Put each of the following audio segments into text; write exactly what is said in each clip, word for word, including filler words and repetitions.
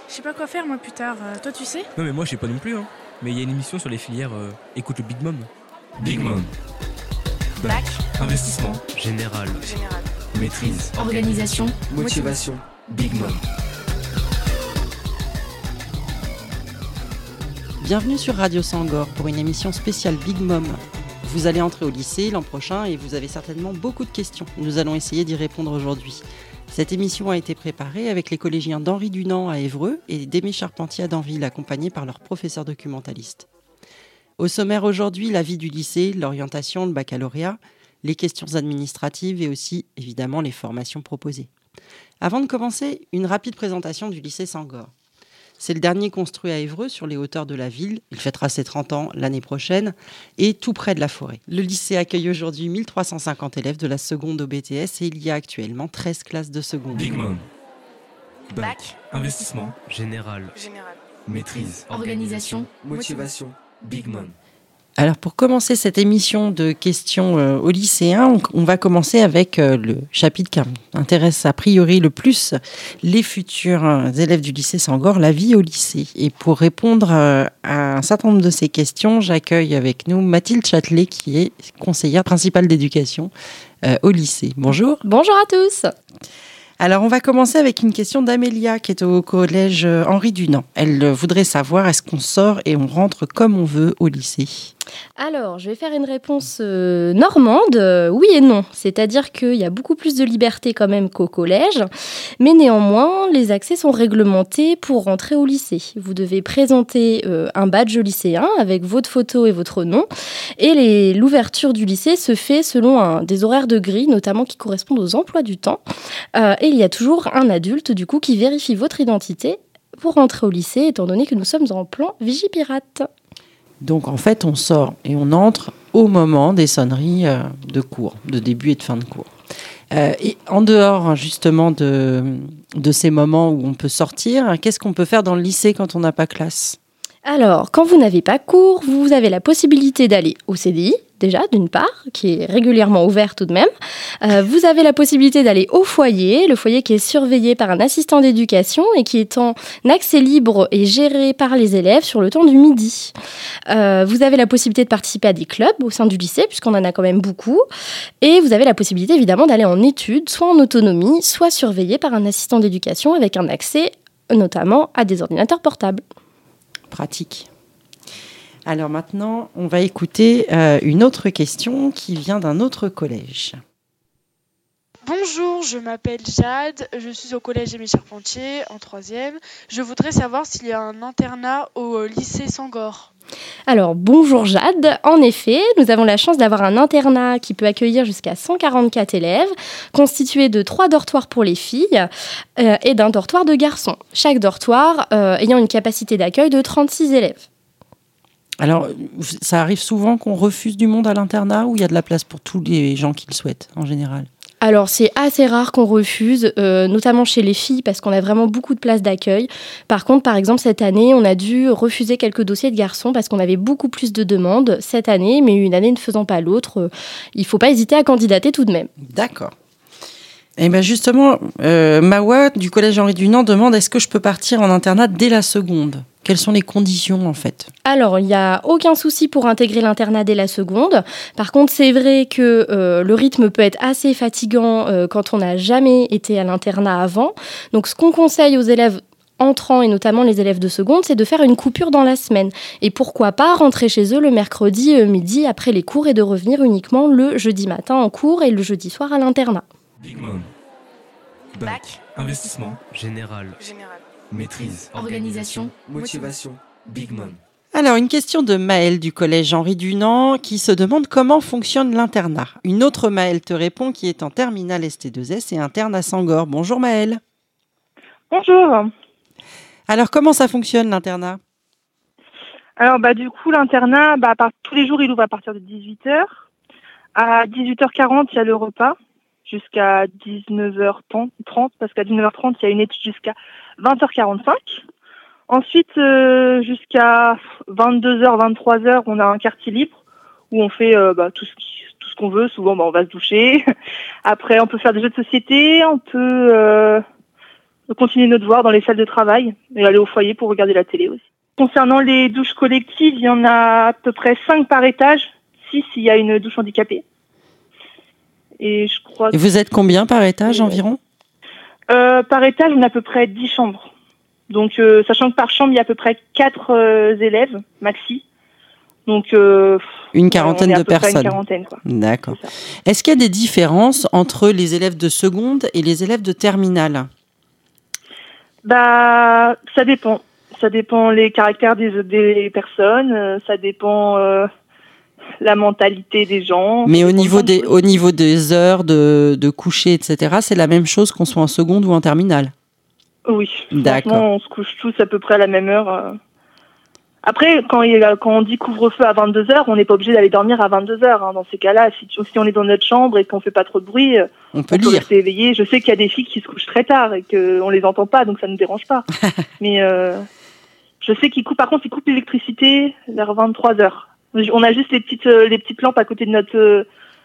Je sais pas quoi faire moi plus tard. Euh, toi tu sais? Non mais moi je sais pas non plus hein. Mais il y a une émission sur les filières euh, écoute le Big Mom. Big Mom. Bac. Investissement. Général. Général. Maîtrise. Organisation. Motivation. Big Mom. Bienvenue sur Radio Sangor pour une émission spéciale Big Mom. Vous allez entrer au lycée l'an prochain et vous avez certainement beaucoup de questions. Nous allons essayer d'y répondre aujourd'hui. Cette émission a été préparée avec les collégiens d'Henri Dunant à Évreux et d'Aimé Charpentier à Danville, accompagnés par leurs professeurs documentalistes. Au sommaire aujourd'hui, la vie du lycée, l'orientation, le baccalauréat, les questions administratives et aussi, évidemment, les formations proposées. Avant de commencer, une rapide présentation du lycée Sangor. C'est le dernier construit à Évreux, sur les hauteurs de la ville. Il fêtera ses trente ans l'année prochaine et tout près de la forêt. Le lycée accueille aujourd'hui mille trois cent cinquante élèves de la seconde au B T S et il y a actuellement treize classes de seconde. Big Mom. Bac. Bac. Investissement. Général. Général. Maîtrise. Organisation. Motivation. Big Mom. Alors pour commencer cette émission de questions euh, aux lycéens, on, on va commencer avec euh, le chapitre qui intéresse a priori le plus les futurs euh, élèves du lycée Sangor, la vie au lycée. Et pour répondre euh, à un certain nombre de ces questions, j'accueille avec nous Mathilde Châtelet qui est conseillère principale d'éducation euh, au lycée. Bonjour. Bonjour à tous. Alors, on va commencer avec une question d'Amélia qui est au collège Henri Dunant. Elle voudrait savoir, est-ce qu'on sort et on rentre comme on veut au lycée ? Alors, je vais faire une réponse euh, normande, euh, oui et non. C'est-à-dire qu'il y a beaucoup plus de liberté quand même qu'au collège, mais néanmoins, les accès sont réglementés pour rentrer au lycée. Vous devez présenter euh, un badge lycéen avec votre photo et votre nom, et les, l'ouverture du lycée se fait selon un, des horaires de grille, notamment qui correspondent aux emplois du temps. Euh, et il y a toujours un adulte, du coup, qui vérifie votre identité pour rentrer au lycée, étant donné que nous sommes en plan Vigipirate. Donc, en fait, on sort et on entre au moment des sonneries euh, de cours, de début et de fin de cours. Euh, et en dehors, justement, de, de ces moments où on peut sortir, qu'est-ce qu'on peut faire dans le lycée quand on n'a pas classe ? Alors, quand vous n'avez pas cours, vous avez la possibilité d'aller au C D I, déjà, d'une part, qui est régulièrement ouvert tout de même. Euh, vous avez la possibilité d'aller au foyer, le foyer qui est surveillé par un assistant d'éducation et qui est en accès libre et géré par les élèves sur le temps du midi. Euh, vous avez la possibilité de participer à des clubs au sein du lycée, puisqu'on en a quand même beaucoup. Et vous avez la possibilité, évidemment, d'aller en études, soit en autonomie, soit surveillé par un assistant d'éducation avec un accès, notamment, à des ordinateurs portables. Pratique. Alors maintenant, on va écouter euh, une autre question qui vient d'un autre collège. Bonjour, je m'appelle Jade, je suis au collège Aimé Charpentier en troisième. Je voudrais savoir s'il y a un internat au lycée Sangor. Alors, bonjour Jade. En effet, nous avons la chance d'avoir un internat qui peut accueillir jusqu'à cent quarante-quatre élèves, constitué de trois dortoirs pour les filles euh, et d'un dortoir de garçons. Chaque dortoir euh, ayant une capacité d'accueil de trente-six élèves. Alors, ça arrive souvent qu'on refuse du monde à l'internat ou il y a de la place pour tous les gens qui le souhaitent, en général ? Alors, c'est assez rare qu'on refuse, euh, notamment chez les filles, parce qu'on a vraiment beaucoup de places d'accueil. Par contre, par exemple, cette année, on a dû refuser quelques dossiers de garçons parce qu'on avait beaucoup plus de demandes cette année, mais une année ne faisant pas l'autre, euh, il ne faut pas hésiter à candidater tout de même. D'accord. Et bien justement, euh, Mawa du collège Henri Dunant demande, est-ce que je peux partir en internat dès la seconde ? Quelles sont les conditions, en fait ? Alors, il n'y a aucun souci pour intégrer l'internat dès la seconde. Par contre, c'est vrai que euh, le rythme peut être assez fatigant euh, quand on n'a jamais été à l'internat avant. Donc, ce qu'on conseille aux élèves entrants, et notamment les élèves de seconde, c'est de faire une coupure dans la semaine. Et pourquoi pas rentrer chez eux le mercredi euh, midi après les cours et de revenir uniquement le jeudi matin en cours et le jeudi soir à l'internat. Big Mom. Bac. Investissement. Général. Général. Maîtrise. Organisation. Motivation. Big Mom. Alors, une question de Maëlle du collège Henri Dunant qui se demande comment fonctionne l'internat. Une autre Maëlle te répond qui est en terminale S T deux S et interne à Sangor. Bonjour Maëlle. Bonjour. Alors, comment ça fonctionne l'internat ? Alors, bah, du coup, l'internat, bah, par, tous les jours, il ouvre à partir de dix-huit heures. À dix-huit heures quarante, il y a le repas jusqu'à dix-neuf heures trente, parce qu'à dix-neuf heures trente, il y a une étude jusqu'à vingt heures quarante-cinq. Ensuite, euh, jusqu'à vingt-deux heures, vingt-trois heures, on a un quartier libre où on fait euh, bah, tout ce qui, tout ce qu'on veut. Souvent, bah, on va se doucher. Après, on peut faire des jeux de société, on peut... Euh, continuer nos devoirs dans les salles de travail et aller au foyer pour regarder la télé aussi. Concernant les douches collectives, il y en a à peu près cinq par étage, six s'il y a une douche handicapée. Et je crois. Et vous êtes combien par étage que... environ? euh, Par étage, on a à peu près dix chambres. Donc, euh, sachant que par chambre, il y a à peu près quatre euh, élèves, maxi. Donc, euh, une quarantaine on est à de peu près personnes. Une quarantaine, quoi. D'accord. Est-ce qu'il y a des différences entre les élèves de seconde et les élèves de terminale? Bah, ça dépend. Ça dépend les caractères des, des personnes. Euh, ça dépend euh, la mentalité des gens. Mais au niveau des, au niveau des heures de, de coucher, et cetera, c'est la même chose qu'on soit en seconde ou en terminale? Oui. D'accord. Franchement, on se couche tous à peu près à la même heure. Euh. Après, quand, il, quand on dit couvre-feu à vingt-deux heures, on n'est pas obligé d'aller dormir à vingt-deux heures. Hein. Dans ces cas-là, si, si on est dans notre chambre et qu'on fait pas trop de bruit, on peut, on peut lire. rester éveillé. Je sais qu'il y a des filles qui se couchent très tard et qu'on les entend pas, donc ça nous dérange pas. Mais euh, je sais qu'ils coupent, par contre, ils coupent l'électricité vers vingt-trois heures. On a juste les petites, les petites lampes à côté de notre,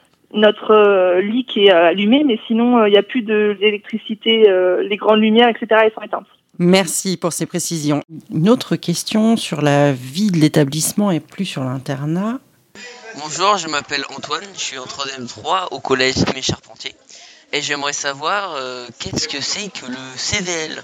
notre lit qui est allumé, mais sinon, il n'y a plus d'électricité, les grandes lumières, et cetera, elles sont éteintes. Merci pour ces précisions. Une autre question sur la vie de l'établissement et plus sur l'internat. Bonjour, je m'appelle Antoine, je suis en troisième trois au collège Aimé Charpentier et j'aimerais savoir euh, qu'est-ce que c'est que le C V L.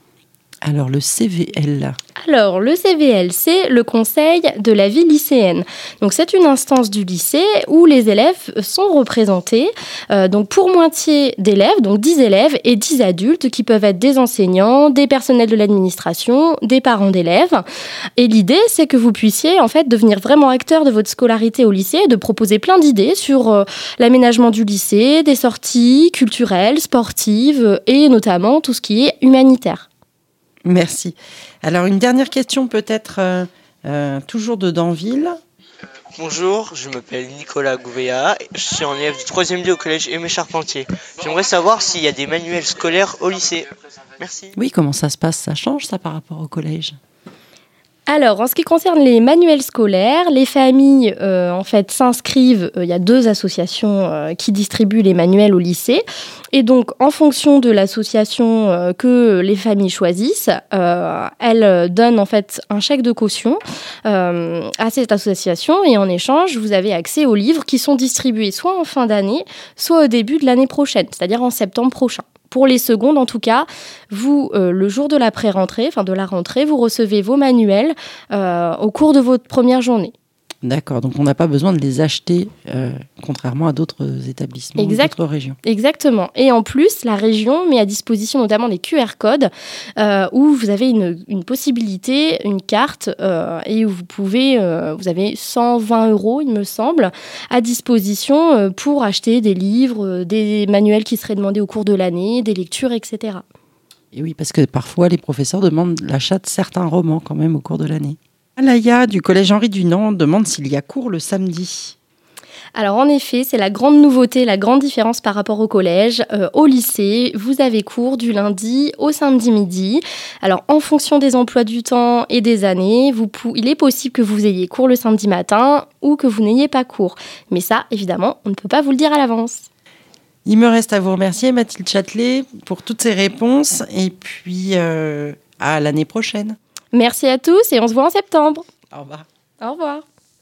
Alors, le C V L. Alors, le C V L, c'est le conseil de la vie lycéenne. Donc, c'est une instance du lycée où les élèves sont représentés. Euh, donc, pour moitié d'élèves, donc dix élèves et dix adultes qui peuvent être des enseignants, des personnels de l'administration, des parents d'élèves. Et l'idée, c'est que vous puissiez, en fait, devenir vraiment acteur de votre scolarité au lycée et de proposer plein d'idées sur euh, l'aménagement du lycée, des sorties culturelles, sportives et notamment tout ce qui est humanitaire. Merci. Alors, une dernière question peut-être, euh, euh, toujours de Danville. Bonjour, je m'appelle Nicolas Gouvéa, je suis en élève du troisième D au collège Aimé Charpentier. J'aimerais savoir s'il y a des manuels scolaires au lycée. Merci. Oui, comment ça se passe? Ça change ça par rapport au collège? Alors, en ce qui concerne les manuels scolaires, les familles euh, en fait s'inscrivent. Il euh, y a deux associations euh, qui distribuent les manuels au lycée. Et donc, en fonction de l'association euh, que les familles choisissent, euh, elles donnent en fait un chèque de caution euh, à cette association. Et en échange, vous avez accès aux livres qui sont distribués soit en fin d'année, soit au début de l'année prochaine, c'est-à-dire en septembre prochain. Pour les secondes, en tout cas, vous, euh, le jour de la pré-rentrée, enfin de la rentrée, vous recevez vos manuels euh, au cours de votre première journée. D'accord, donc on n'a pas besoin de les acheter, euh, contrairement à d'autres établissements, exact. D'autres régions. Exactement. Et en plus, la région met à disposition notamment des Q R codes euh, où vous avez une, une possibilité, une carte, euh, et où vous pouvez, euh, vous avez cent vingt euros, il me semble, à disposition euh, pour acheter des livres, euh, des manuels qui seraient demandés au cours de l'année, des lectures, et cetera. Et oui, parce que parfois, les professeurs demandent l'achat de certains romans quand même au cours de l'année. Alaya du collège Henri Dunant demande s'il y a cours le samedi. Alors en effet, c'est la grande nouveauté, la grande différence par rapport au collège. Euh, au lycée, vous avez cours du lundi au samedi midi. Alors en fonction des emplois du temps et des années, vous pou- il est possible que vous ayez cours le samedi matin ou que vous n'ayez pas cours. Mais ça, évidemment, on ne peut pas vous le dire à l'avance. Il me reste à vous remercier, Mathilde Châtelet, pour toutes ces réponses et puis euh, à l'année prochaine. Merci à tous et on se voit en septembre. Au revoir. Au revoir.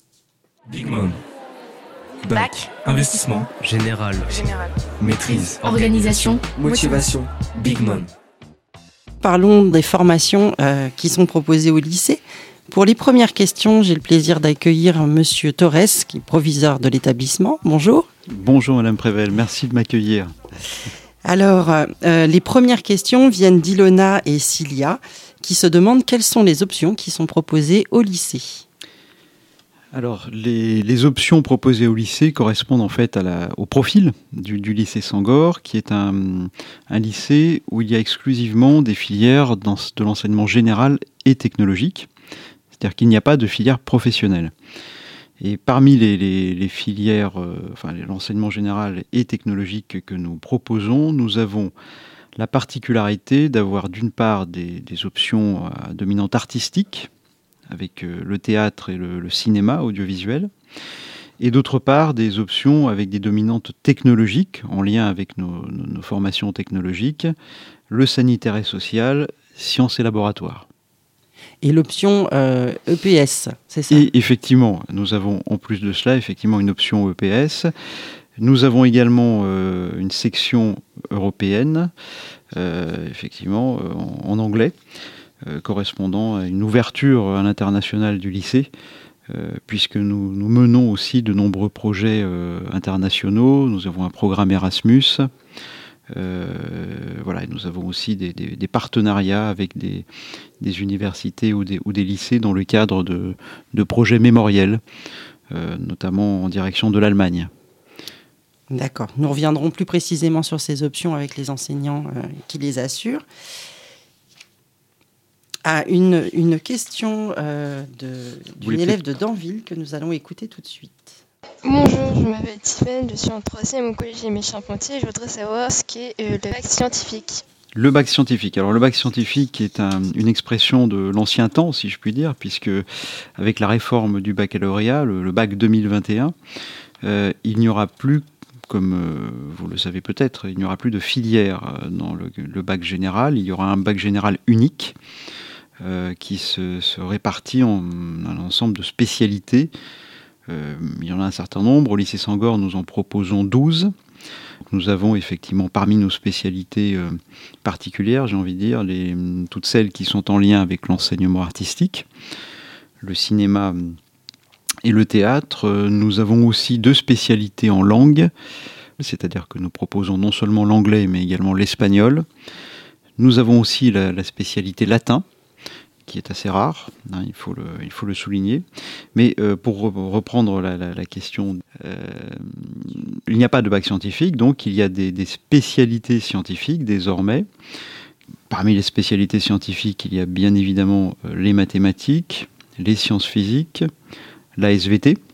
Big Mom. Bac. Investissement. Général. Général. Maîtrise. Organisation. Motivation. Big Mom. Parlons des formations euh, qui sont proposées au lycée. Pour les premières questions, j'ai le plaisir d'accueillir Monsieur Torres, qui est proviseur de l'établissement. Bonjour. Bonjour Madame Prével, merci de m'accueillir. Alors, euh, les premières questions viennent d'Ilona et Cilia, qui se demandent quelles sont les options qui sont proposées au lycée. Alors, les, les options proposées au lycée correspondent en fait à la, au profil du, du lycée Sangor, qui est un, un lycée où il y a exclusivement des filières dans, de l'enseignement général et technologique, c'est-à-dire qu'il n'y a pas de filière professionnelle. Et parmi les, les, les filières, euh, enfin l'enseignement général et technologique que nous proposons, nous avons la particularité d'avoir d'une part des, des options à dominante artistique, avec euh, le théâtre et le, le cinéma audiovisuel, et d'autre part des options avec des dominantes technologiques en lien avec nos, nos, nos formations technologiques, le sanitaire et social, sciences et laboratoires. Et l'option euh, E P S, c'est ça? Et effectivement, nous avons en plus de cela effectivement une option E P S. Nous avons également euh, une section européenne, euh, effectivement euh, en, en anglais, euh, correspondant à une ouverture à l'international du lycée, euh, puisque nous, nous menons aussi de nombreux projets euh, internationaux. Nous avons un programme Erasmus. Euh, voilà, et nous avons aussi des, des, des partenariats avec des, des universités ou des, ou des lycées dans le cadre de, de projets mémoriels, euh, notamment en direction de l'Allemagne. D'accord. Nous reviendrons plus précisément sur ces options avec les enseignants euh, qui les assurent. Ah, une, une question euh, de, d'une Oui, élève de Danville que nous allons écouter tout de suite. Bonjour, je m'appelle Tiffaine, je suis en troisième au collège Aimé Charpentier. Je voudrais savoir ce qu'est euh, le bac scientifique. Le bac scientifique. Alors le bac scientifique est un, une expression de l'ancien temps, si je puis dire, puisque avec la réforme du baccalauréat, le, le bac deux mille vingt et un, euh, il n'y aura plus, comme euh, vous le savez peut-être, il n'y aura plus de filière dans le, le bac général. Il y aura un bac général unique euh, qui se, se répartit en un ensemble de spécialités. Euh, il y en a un certain nombre. Au lycée Sangor, nous en proposons douze. Nous avons effectivement parmi nos spécialités euh, particulières, j'ai envie de dire, les, toutes celles qui sont en lien avec l'enseignement artistique, le cinéma et le théâtre. Nous avons aussi deux spécialités en langue, c'est-à-dire que nous proposons non seulement l'anglais mais également l'espagnol. Nous avons aussi la, la spécialité latin, qui est assez rare, hein, il faut le, il faut le souligner. Mais euh, pour re- reprendre la, la, la question, euh, il n'y a pas de bac scientifique, donc il y a des, des spécialités scientifiques désormais. Parmi les spécialités scientifiques, il y a bien évidemment euh, les mathématiques, les sciences physiques, la S V T.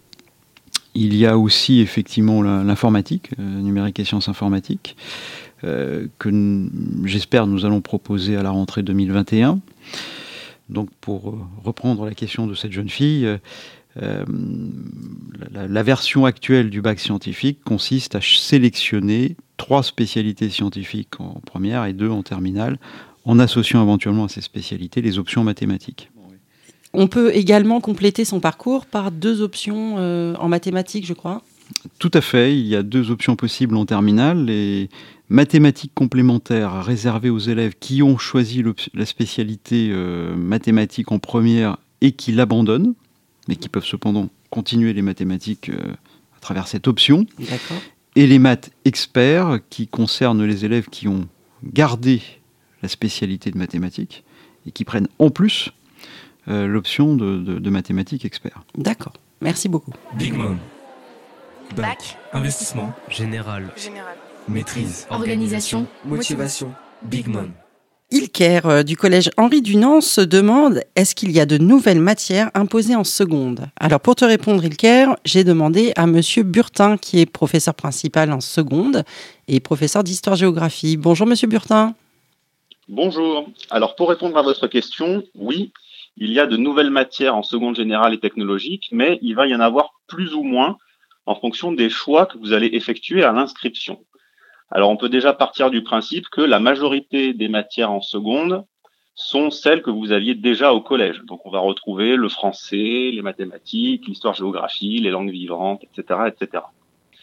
Il y a aussi effectivement la, l'informatique, euh, numérique et sciences informatiques, euh, que n- j'espère nous allons proposer à la rentrée deux mille vingt et un. Donc, pour reprendre la question de cette jeune fille, euh, la, la version actuelle du bac scientifique consiste à sélectionner trois spécialités scientifiques en première et deux en terminale, en associant éventuellement à ces spécialités les options mathématiques. On peut également compléter son parcours par deux options euh, en mathématiques, je crois. Tout à fait, il y a deux options possibles en terminale. Les mathématiques complémentaires réservées aux élèves qui ont choisi la spécialité euh, mathématiques en première et qui l'abandonnent, mais qui peuvent cependant continuer les mathématiques euh, à travers cette option. D'accord. Et les maths experts qui concernent les élèves qui ont gardé la spécialité de mathématiques et qui prennent en plus euh, l'option de, de, de mathématiques experts. D'accord, merci beaucoup. Big Mom. Bac. Investissement. Général. Général. Maîtrise. Organisation. Motivation. Big Mom. Ilker euh, du collège Henri Dunant se demande est-ce qu'il y a de nouvelles matières imposées en seconde? Alors pour te répondre Ilker, j'ai demandé à monsieur Burtin qui est professeur principal en seconde et professeur d'histoire-géographie. Bonjour monsieur Burtin. Bonjour. Alors pour répondre à votre question, oui, il y a de nouvelles matières en seconde générale et technologique, mais il va y en avoir plus ou moins en fonction des choix que vous allez effectuer à l'inscription. Alors, on peut déjà partir du principe que la majorité des matières en seconde sont celles que vous aviez déjà au collège. Donc, on va retrouver le français, les mathématiques, l'histoire-géographie, les langues vivantes, et cetera, et cetera.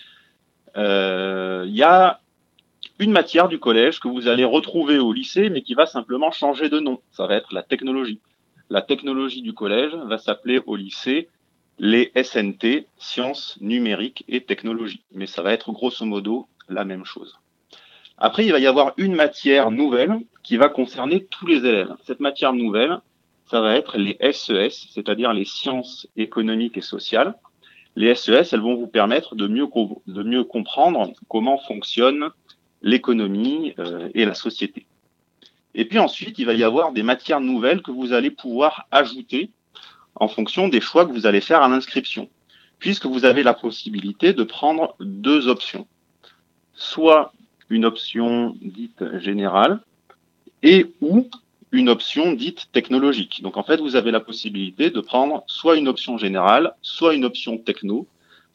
Euh, il y a une matière du collège que vous allez retrouver au lycée, mais qui va simplement changer de nom. Ça va être la technologie. La technologie du collège va s'appeler au lycée les S N T, sciences, numériques et technologies. Mais ça va être grosso modo la même chose. Après, il va y avoir une matière nouvelle qui va concerner tous les élèves. Cette matière nouvelle, ça va être les S E S, c'est-à-dire les sciences économiques et sociales. Les S E S, elles vont vous permettre de mieux, co- de mieux comprendre comment fonctionne l'économie euh, et la société. Et puis ensuite, il va y avoir des matières nouvelles que vous allez pouvoir ajouter en fonction des choix que vous allez faire à l'inscription, puisque vous avez la possibilité de prendre deux options. Soit une option dite générale et ou une option dite technologique. Donc en fait, vous avez la possibilité de prendre soit une option générale, soit une option techno,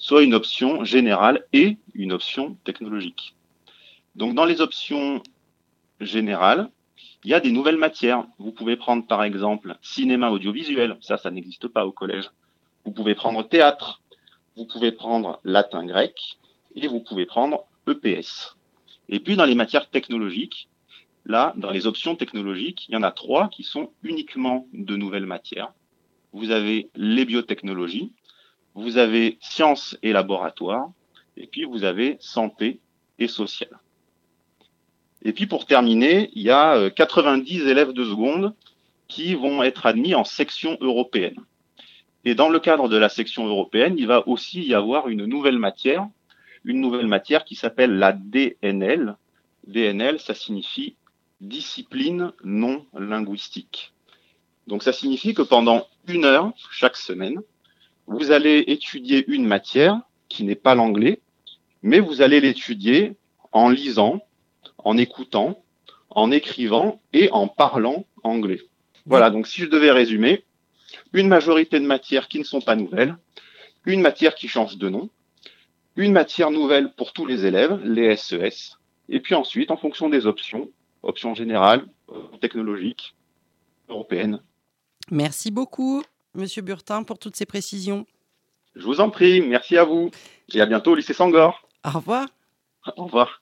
soit une option générale et une option technologique. Donc dans les options générales, il y a des nouvelles matières. Vous pouvez prendre par exemple cinéma audiovisuel, ça, ça n'existe pas au collège. Vous pouvez prendre théâtre, vous pouvez prendre latin grec et vous pouvez prendre E P S. Et puis dans les matières technologiques, là, dans les options technologiques, il y en a trois qui sont uniquement de nouvelles matières. Vous avez les biotechnologies, vous avez sciences et laboratoires, et puis vous avez santé et social. Et puis pour terminer, il y a quatre-vingt-dix élèves de seconde qui vont être admis en section européenne. Et dans le cadre de la section européenne, il va aussi y avoir une nouvelle matière, une nouvelle matière qui s'appelle la D N L. D N L, ça signifie discipline non linguistique. Donc ça signifie que pendant une heure chaque semaine, vous allez étudier une matière qui n'est pas l'anglais, mais vous allez l'étudier en lisant, en écoutant, en écrivant et en parlant anglais. Voilà, donc si je devais résumer, une majorité de matières qui ne sont pas nouvelles, une matière qui change de nom, une matière nouvelle pour tous les élèves, les S E S, et puis ensuite, en fonction des options, options générales, technologiques, européennes. Merci beaucoup, Monsieur Burtin, pour toutes ces précisions. Je vous en prie, merci à vous, et à bientôt au lycée Sangor. Au revoir. Au revoir.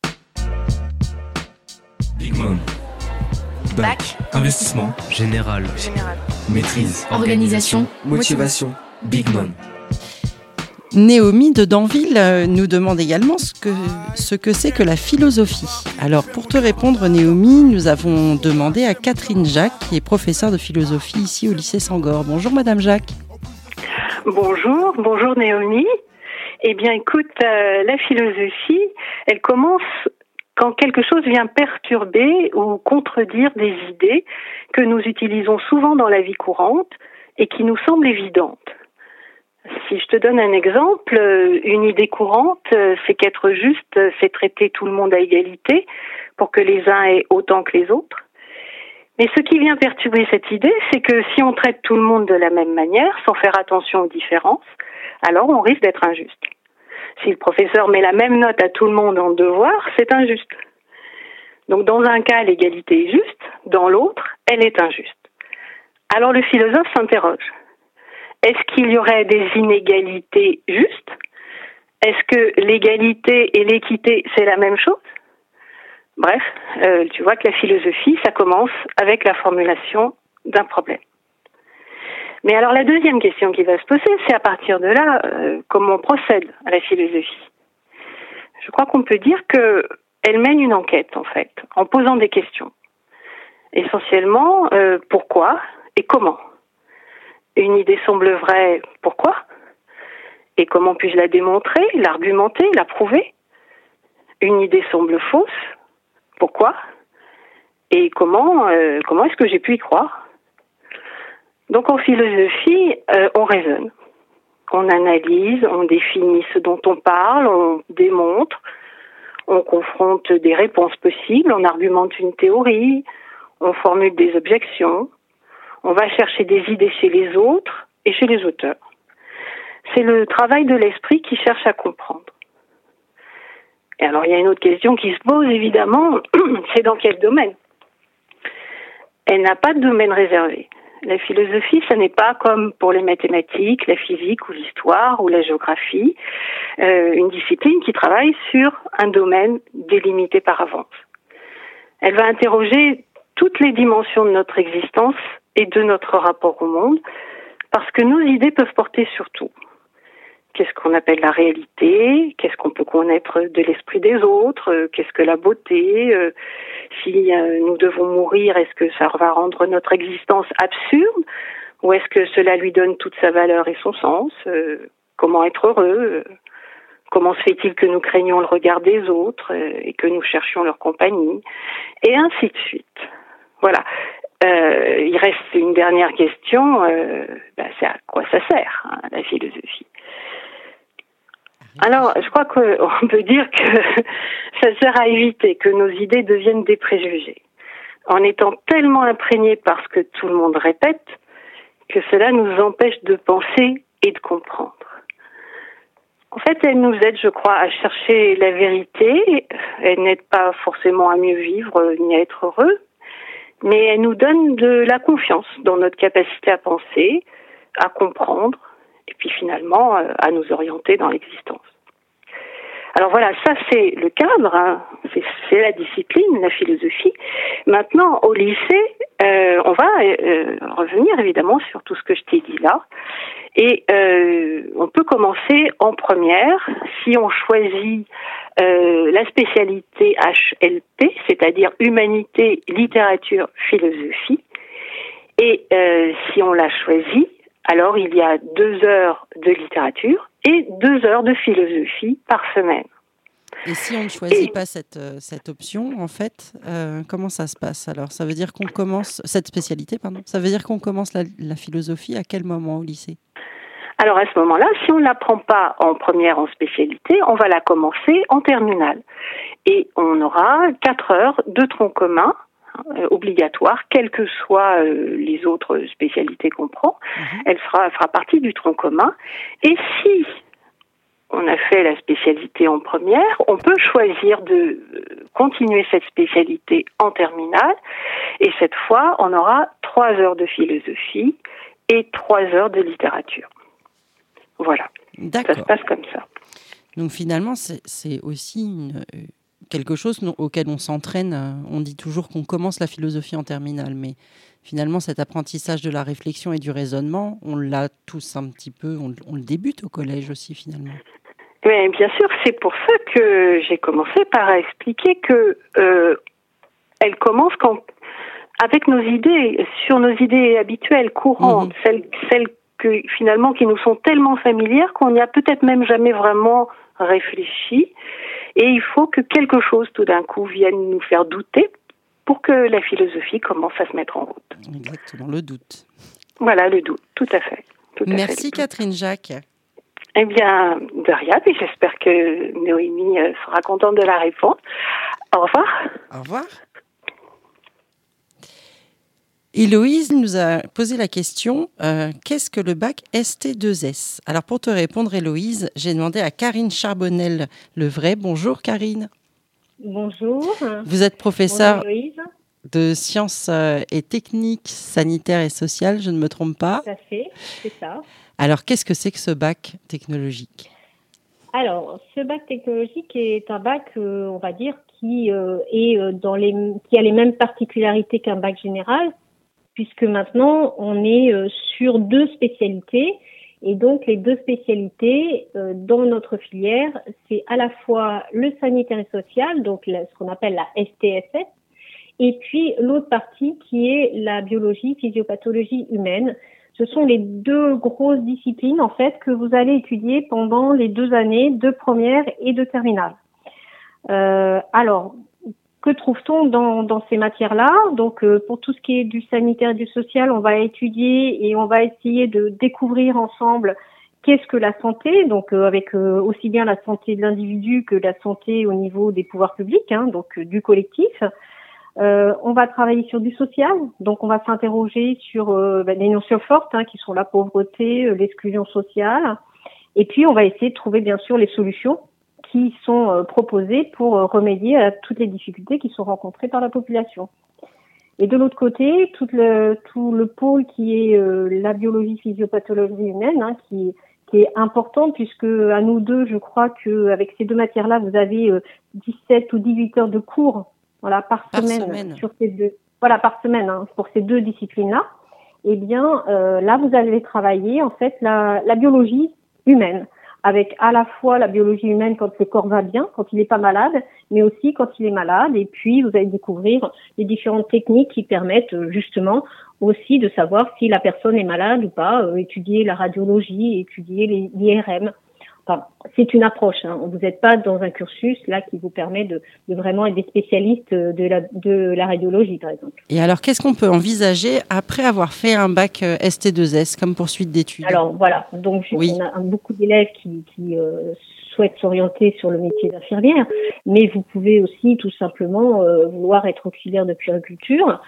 Big Mom. Bac. Investissement. Général. Général. Maîtrise. Organisation. Motivation. Big Mom. Naomi de Danville euh, nous demande également ce que, ce que c'est que la philosophie. Alors pour te répondre Naomi, nous avons demandé à Catherine Jacques, qui est professeure de philosophie ici au lycée Sangor. Bonjour Madame Jacques. Bonjour, bonjour Naomi. Eh bien écoute, euh, la philosophie, elle commence quand quelque chose vient perturber ou contredire des idées que nous utilisons souvent dans la vie courante et qui nous semblent évidentes. Si je te donne un exemple, une idée courante, c'est qu'être juste, c'est traiter tout le monde à égalité pour que les uns aient autant que les autres. Mais ce qui vient perturber cette idée, c'est que si on traite tout le monde de la même manière, sans faire attention aux différences, alors on risque d'être injuste. Si le professeur met la même note à tout le monde en devoir, c'est injuste. Donc dans un cas, l'égalité est juste, dans l'autre, elle est injuste. Alors le philosophe s'interroge. Est-ce qu'il y aurait des inégalités justes ? Est-ce que l'égalité et l'équité, c'est la même chose ? Bref, euh, tu vois que la philosophie, ça commence avec la formulation d'un problème. Mais alors la deuxième question qui va se poser, c'est à partir de là, euh, comment on procède à la philosophie. Je crois qu'on peut dire qu'elle mène une enquête, en fait, en posant des questions. Essentiellement, euh, pourquoi et comment ? Une idée semble vraie, pourquoi ? Et comment puis-je la démontrer, l'argumenter, la prouver ? Une idée semble fausse, pourquoi ? Et comment, euh, comment est-ce que j'ai pu y croire ? Donc en philosophie, euh, on raisonne, on analyse, on définit ce dont on parle, on démontre, on confronte des réponses possibles, on argumente une théorie, on formule des objections. On va chercher des idées chez les autres et chez les auteurs. C'est le travail de l'esprit qui cherche à comprendre. Et alors, il y a une autre question qui se pose, évidemment, c'est dans quel domaine ? Elle n'a pas de domaine réservé. La philosophie, ça n'est pas comme pour les mathématiques, la physique ou l'histoire ou la géographie, euh, une discipline qui travaille sur un domaine délimité par avance. Elle va interroger toutes les dimensions de notre existence et de notre rapport au monde, parce que nos idées peuvent porter sur tout. Qu'est-ce qu'on appelle la réalité ? Qu'est-ce qu'on peut connaître de l'esprit des autres ? Qu'est-ce que la beauté ? Si nous devons mourir, est-ce que ça va rendre notre existence absurde ? Ou est-ce que cela lui donne toute sa valeur et son sens ? Comment être heureux ? Comment se fait-il que nous craignons le regard des autres et que nous cherchions leur compagnie ? Et ainsi de suite. Voilà. Euh, il reste une dernière question, euh, ben c'est à quoi ça sert, hein, la philosophie. Alors, je crois qu'on peut dire que ça sert à éviter que nos idées deviennent des préjugés, en étant tellement imprégnés par ce que tout le monde répète, que cela nous empêche de penser et de comprendre. En fait, elle nous aide, je crois, à chercher la vérité. Elle n'aide pas forcément à mieux vivre ni à être heureux, mais elle nous donne de la confiance dans notre capacité à penser, à comprendre, et puis finalement à nous orienter dans l'existence. Alors voilà, ça c'est le cadre, hein. c'est, c'est la discipline, la philosophie. Maintenant, au lycée, euh, on va euh, revenir évidemment sur tout ce que je t'ai dit là. Et euh, on peut commencer en première si on choisit euh, la spécialité H L P, c'est-à-dire Humanité, Littérature, Philosophie. Et euh, si on l'a choisi, alors il y a deux heures de littérature et deux heures de philosophie par semaine. Et si on ne choisit et... pas cette, euh, cette option, en fait, euh, comment ça se passe alors? Ça veut dire qu'on commence, cette spécialité, pardon, ça veut dire qu'on commence la, la philosophie à quel moment au lycée? Alors à ce moment-là, si on ne l'apprend pas en première en spécialité, on va la commencer en terminale. Et on aura quatre heures de tronc commun euh, obligatoire, quelles que soient euh, les autres spécialités qu'on prend. Mmh. Elle fera, fera partie du tronc commun. Et si on a fait la spécialité en première, on peut choisir de continuer cette spécialité en terminale. Et cette fois, on aura trois heures de philosophie et trois heures de littérature. Voilà. D'accord. Ça se passe comme ça. Donc finalement, c'est, c'est aussi une, quelque chose auquel on s'entraîne. On dit toujours qu'on commence la philosophie en terminale, mais finalement, cet apprentissage de la réflexion et du raisonnement, on l'a tous un petit peu, on, on le débute au collège aussi finalement. Mais bien sûr, c'est pour ça que j'ai commencé par expliquer que euh, elle commence quand, avec nos idées, sur nos idées habituelles, courantes, mmh. celles, celles que finalement qui nous sont tellement familières qu'on n'y a peut-être même jamais vraiment réfléchi. Et il faut que quelque chose tout d'un coup vienne nous faire douter pour que la philosophie commence à se mettre en route. Exactement, le doute. Voilà, le doute, tout à fait. Tout à Merci fait, Catherine Jacques. Eh bien, de rien, et j'espère que Noémie sera contente de la réponse. Au revoir. Au revoir. Héloïse nous a posé la question euh, qu'est-ce que le bac S T deux S? Alors pour te répondre, Héloïse, j'ai demandé à Karine Charbonnel-Levray. Bonjour Karine. Bonjour. Vous êtes professeure Bonjour, de sciences et techniques sanitaires et sociales, je ne me trompe pas? Tout à fait, c'est ça. Alors qu'est-ce que c'est que ce bac technologique? Alors, ce bac technologique est un bac, euh, on va dire, qui euh, est euh, dans les, qui a les mêmes particularités qu'un bac général, puisque maintenant on est euh, sur deux spécialités, et donc les deux spécialités euh, dans notre filière, c'est à la fois le sanitaire et social, donc la, ce qu'on appelle la S T S S, et puis l'autre partie qui est la biologie, physiopathologie humaine. Ce sont les deux grosses disciplines, en fait, que vous allez étudier pendant les deux années de première et de terminale. Euh, alors, que trouve-t-on dans, dans ces matières-là? Donc, euh, pour tout ce qui est du sanitaire et du social, on va étudier et on va essayer de découvrir ensemble qu'est-ce que la santé, donc euh, avec euh, aussi bien la santé de l'individu que la santé au niveau des pouvoirs publics, hein, donc euh, du collectif. Euh, on va travailler sur du social, donc on va s'interroger sur euh, bah, les notions fortes hein, qui sont la pauvreté, euh, l'exclusion sociale, et puis on va essayer de trouver bien sûr les solutions qui sont euh, proposées pour euh, remédier à toutes les difficultés qui sont rencontrées par la population. Et de l'autre côté, tout le, tout le pôle qui est euh, la biologie physiopathologie humaine, hein, qui, qui est important puisque à nous deux, je crois qu'avec ces deux matières-là, vous avez euh, dix-sept ou dix-huit heures de cours. Voilà, par, par semaine, semaine sur ces deux, voilà, par semaine, hein, pour ces deux disciplines-là. Eh bien, euh, là, vous allez travailler, en fait, la, la biologie humaine, avec à la fois la biologie humaine quand le corps va bien, quand il n'est pas malade, mais aussi quand il est malade. Et puis, vous allez découvrir les différentes techniques qui permettent, justement, aussi de savoir si la personne est malade ou pas, euh, étudier la radiologie, étudier les, l'I R M. Enfin, c'est une approche. Hein. Vous n'êtes pas dans un cursus là qui vous permet de, de vraiment être des spécialistes de la, de la radiologie, par exemple. Et alors, qu'est-ce qu'on peut envisager après avoir fait un bac S T deux S comme poursuite d'études? Alors voilà. Donc, oui. On a beaucoup d'élèves qui, qui euh, souhaitent s'orienter sur le métier d'infirmière, mais vous pouvez aussi tout simplement euh, vouloir être auxiliaire de puériculture.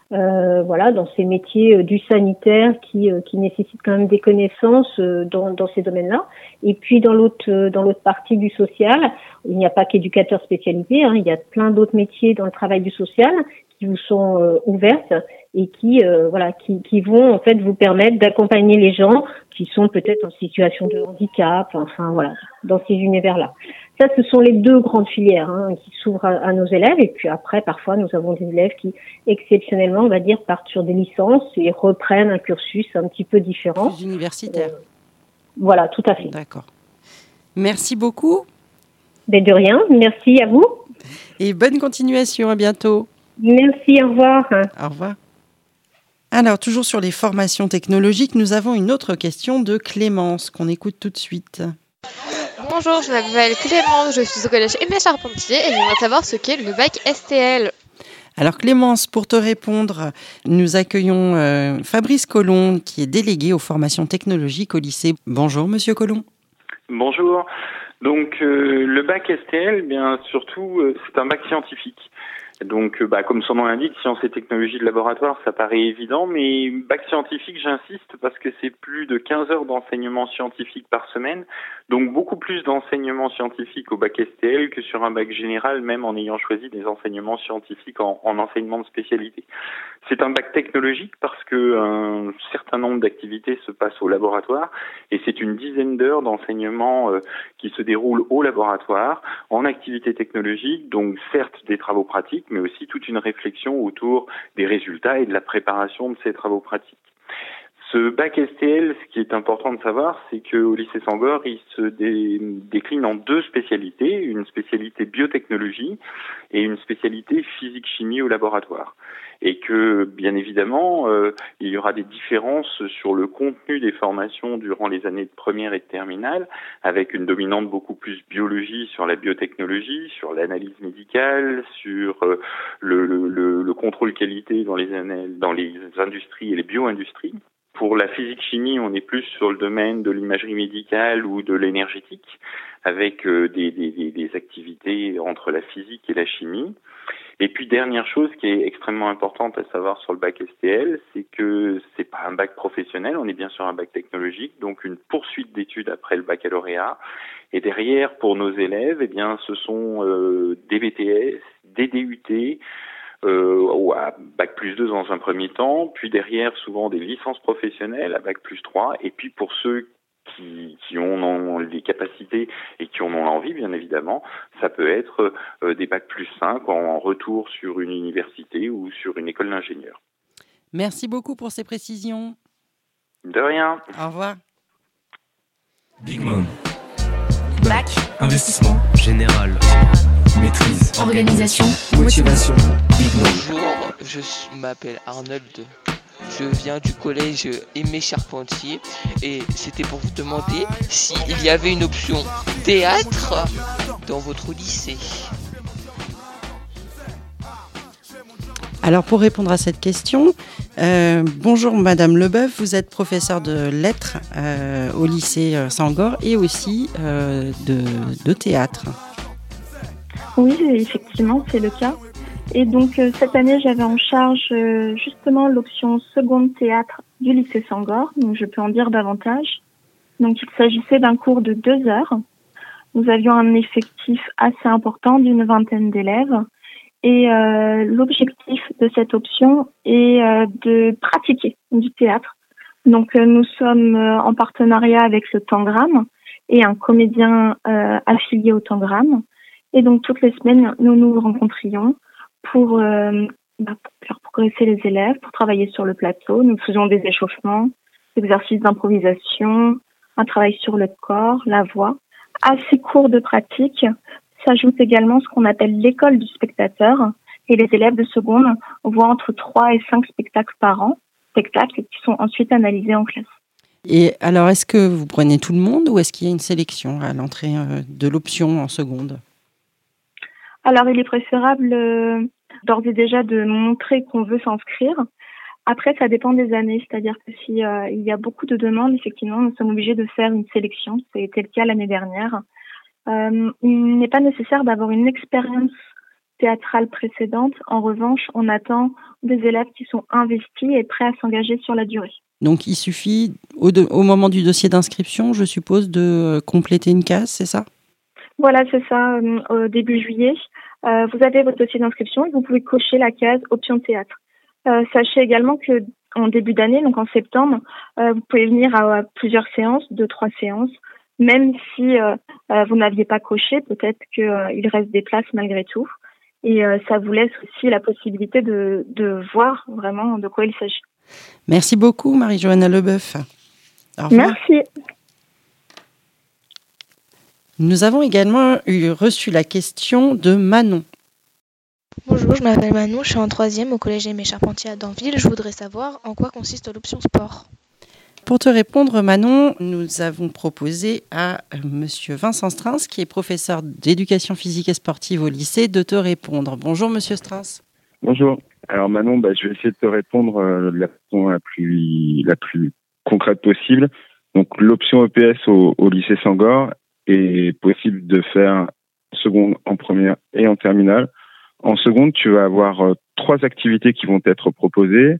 euh, voilà, dans ces métiers euh, du sanitaire qui, euh, qui nécessitent quand même des connaissances euh, dans, dans ces domaines-là. Et puis dans l'autre, euh, dans l'autre partie du social, il n'y a pas qu'éducateur spécialisé, hein, il y a plein d'autres métiers dans le travail du social qui vous sont euh, ouvertes et qui, euh, voilà, qui, qui vont en fait vous permettre d'accompagner les gens qui sont peut-être en situation de handicap, enfin voilà, dans ces univers-là. Ça, ce sont les deux grandes filières hein, qui s'ouvrent à, à nos élèves. Et puis après, parfois, nous avons des élèves qui, exceptionnellement, on va dire, partent sur des licences et reprennent un cursus un petit peu différent. Plus universitaire. Euh, voilà, tout à fait. D'accord. Merci beaucoup. Ben de rien, merci à vous. Et bonne continuation, à bientôt. Merci, au revoir. Au revoir. Alors, toujours sur les formations technologiques, nous avons une autre question de Clémence qu'on écoute tout de suite. Bonjour, je m'appelle Clémence, je suis au collège Aimé Charpentier et j'aimerais savoir ce qu'est le bac S T L. Alors Clémence, pour te répondre, nous accueillons euh, Fabrice Collomb qui est délégué aux formations technologiques au lycée. Bonjour Monsieur Collomb. Bonjour. Donc euh, le bac S T L, bien surtout, euh, c'est un bac scientifique. Donc, bah, comme son nom l'indique, sciences et technologies de laboratoire, ça paraît évident, mais bac scientifique, j'insiste, parce que c'est plus de quinze heures d'enseignement scientifique par semaine, donc beaucoup plus d'enseignement scientifique au bac S T L que sur un bac général, même en ayant choisi des enseignements scientifiques en, en enseignement de spécialité. C'est un bac technologique parce que un certain nombre d'activités se passent au laboratoire, et c'est une dizaine d'heures d'enseignement euh, qui se déroulent au laboratoire, en activité technologique, donc certes des travaux pratiques, mais aussi toute une réflexion autour des résultats et de la préparation de ces travaux pratiques. Ce bac S T L, ce qui est important de savoir, c'est qu'au lycée Sangor, il se dé- décline en deux spécialités, une spécialité biotechnologie et une spécialité physique-chimie au laboratoire. Et que, bien évidemment, euh, il y aura des différences sur le contenu des formations durant les années de première et de terminale, avec une dominante beaucoup plus biologie sur la biotechnologie, sur l'analyse médicale, sur euh, le, le, le contrôle qualité dans les, anal- dans les industries et les bio-industries. Pour la physique-chimie, on est plus sur le domaine de l'imagerie médicale ou de l'énergétique, avec euh, des, des, des, des activités entre la physique et la chimie. Et puis, dernière chose qui est extrêmement importante à savoir sur le bac S T L, c'est que c'est pas un bac professionnel, on est bien sur un bac technologique, donc une poursuite d'études après le baccalauréat. Et derrière, pour nos élèves, eh bien, ce sont euh, des B T S, des D U T, Euh, ou à bac plus deux dans un premier temps, puis derrière souvent des licences professionnelles à bac plus trois, et puis pour ceux qui, qui en ont les capacités et qui en ont l'envie, bien évidemment, ça peut être euh, des bac plus cinq en retour sur une université ou sur une école d'ingénieur. Merci beaucoup pour ces précisions. De rien. Au revoir. Big Mom. Bac. Investissement. Général. Maîtrise. Organisation. Motivation. Big Mom. Bonjour, je m'appelle Arnold. Je viens du collège Aimé Charpentier et c'était pour vous demander s'il y avait une option théâtre dans votre lycée. Alors pour répondre à cette question, euh, bonjour Madame Leboeuf, vous êtes professeure de lettres euh, au lycée Sangor et aussi euh, de, de théâtre. Oui, effectivement, c'est le cas. Et donc euh, cette année, j'avais en charge euh, justement l'option seconde théâtre du lycée Sangor, donc je peux en dire davantage. Donc il s'agissait d'un cours de deux heures. Nous avions un effectif assez important d'une vingtaine d'élèves. Et euh, l'objectif de cette option est euh, de pratiquer du théâtre. Donc euh, nous sommes euh, en partenariat avec le Tangram et un comédien euh, affilié au Tangram. Et donc toutes les semaines, nous nous rencontrions pour, euh, bah, pour faire progresser les élèves, pour travailler sur le plateau. Nous faisions des échauffements, des exercices d'improvisation, un travail sur le corps, la voix. À ces cours de pratique s'ajoute également ce qu'on appelle l'école du spectateur. Et les élèves de seconde voient entre trois et cinq spectacles par an, spectacles qui sont ensuite analysés en classe. Et alors, est-ce que vous prenez tout le monde ou est-ce qu'il y a une sélection à l'entrée euh, de l'option en seconde ? Alors, il est préférable euh, d'ores et déjà de montrer qu'on veut s'inscrire. Après, ça dépend des années, c'est-à-dire que si euh, il y a beaucoup de demandes, effectivement, nous sommes obligés de faire une sélection. C'était le cas l'année dernière. Euh, il n'est pas nécessaire d'avoir une expérience théâtrale précédente. En revanche, on attend des élèves qui sont investis et prêts à s'engager sur la durée. Donc il suffit, au, de, au moment du dossier d'inscription, je suppose, de compléter une case, c'est ça ? Voilà, c'est ça, euh, au début juillet. Euh, vous avez votre dossier d'inscription et vous pouvez cocher la case option théâtre. Euh, sachez également que en début d'année, donc en septembre, euh, vous pouvez venir à, à plusieurs séances, deux, trois séances, même si euh, euh, vous n'aviez pas coché, peut-être qu'il euh, reste des places malgré tout. Et euh, ça vous laisse aussi la possibilité de, de voir vraiment de quoi il s'agit. Merci beaucoup, Marie-Johanna Leboeuf. Au revoir. Merci. Nous avons également eu, reçu la question de Manon. Bonjour, je m'appelle Manon, je suis en troisième au collège Aimé Charpentier à Danville. Je voudrais savoir en quoi consiste l'option sport. Pour te répondre, Manon, nous avons proposé à euh, Monsieur Vincent Strins, qui est professeur d'éducation physique et sportive au lycée, de te répondre. Bonjour, Monsieur Strins. Bonjour. Alors Manon, bah, je vais essayer de te répondre euh, de la façon la plus, la plus concrète possible. Donc l'option E P S au, au lycée Sangor est possible de faire en seconde, en première et en terminale. En seconde, tu vas avoir euh, trois activités qui vont être proposées,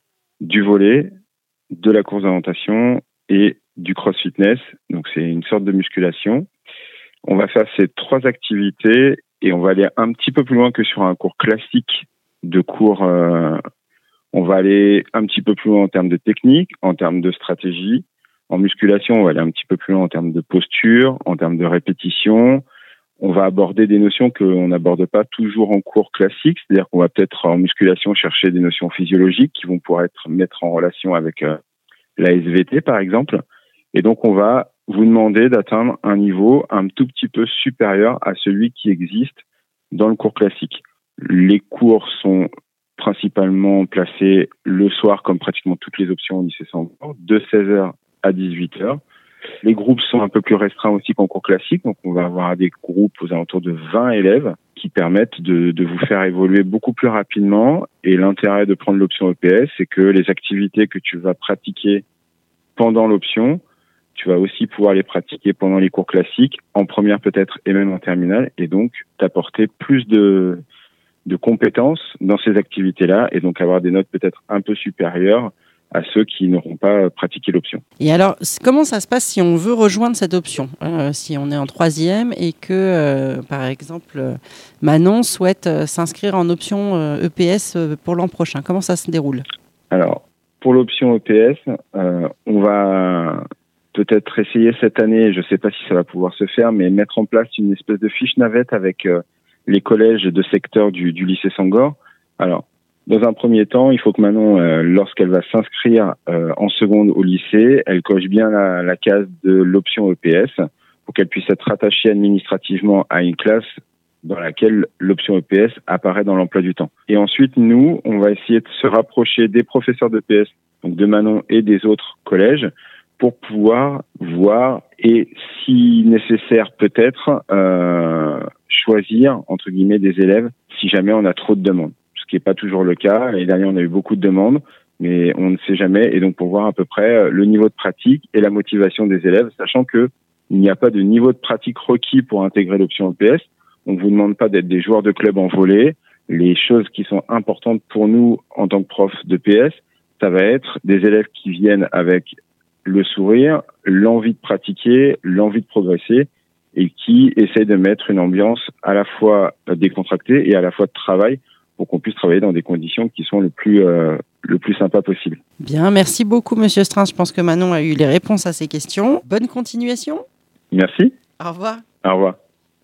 du volley, de la course d'orientation et du cross fitness. Donc c'est une sorte de musculation. On va faire ces trois activités et on va aller un petit peu plus loin que sur un cours classique de cours. Euh, on va aller un petit peu plus loin en termes de technique, en termes de stratégie. En musculation, on va aller un petit peu plus loin en termes de posture, en termes de répétition. On va aborder des notions qu'on n'aborde pas toujours en cours classique, c'est-à-dire qu'on va peut-être en musculation chercher des notions physiologiques qui vont pouvoir être mettre en relation avec euh, la S V T par exemple. Et donc on va vous demander d'atteindre un niveau un tout petit peu supérieur à celui qui existe dans le cours classique. Les cours sont principalement placés le soir, comme pratiquement toutes les options au lycée Sangor, de seize heures à dix-huit heures. Les groupes sont un peu plus restreints aussi qu'en cours classique, donc on va avoir des groupes aux alentours de vingt élèves qui permettent de, de vous faire évoluer beaucoup plus rapidement. Et l'intérêt de prendre l'option E P S, c'est que les activités que tu vas pratiquer pendant l'option, tu vas aussi pouvoir les pratiquer pendant les cours classiques, en première peut-être et même en terminale, et donc t'apporter plus de, de compétences dans ces activités-là, et donc avoir des notes peut-être un peu supérieures à ceux qui n'auront pas pratiqué l'option. Et alors, comment ça se passe si on veut rejoindre cette option, euh, si on est en troisième et que, euh, par exemple, Manon souhaite euh, s'inscrire en option euh, E P S euh, pour l'an prochain. Comment ça se déroule ? Alors, pour l'option E P S, euh, on va peut-être essayer cette année, je ne sais pas si ça va pouvoir se faire, mais mettre en place une espèce de fiche navette avec euh, les collèges de secteur du, du lycée Sangor. Alors, dans un premier temps, il faut que Manon, euh, lorsqu'elle va s'inscrire euh, en seconde au lycée, elle coche bien la, la case de l'option E P S pour qu'elle puisse être rattachée administrativement à une classe dans laquelle l'option E P S apparaît dans l'emploi du temps. Et ensuite, nous, on va essayer de se rapprocher des professeurs d'E P S, donc de Manon et des autres collèges, pour pouvoir voir et, si nécessaire peut-être, euh, choisir, entre guillemets, des élèves si jamais on a trop de demandes. Ce qui n'est pas toujours le cas. L'année dernière, on a eu beaucoup de demandes, mais on ne sait jamais. Et donc, pour voir à peu près le niveau de pratique et la motivation des élèves, sachant que il n'y a pas de niveau de pratique requis pour intégrer l'option E P S. On ne vous demande pas d'être des joueurs de club en volley. Les choses qui sont importantes pour nous en tant que prof de P S, ça va être des élèves qui viennent avec le sourire, l'envie de pratiquer, l'envie de progresser et qui essayent de mettre une ambiance à la fois décontractée et à la fois de travail pour qu'on puisse travailler dans des conditions qui sont le plus, euh, le plus sympa possible. Bien, merci beaucoup Monsieur Strins. Je pense que Manon a eu les réponses à ces questions. Bonne continuation. Merci. Au revoir. Au revoir.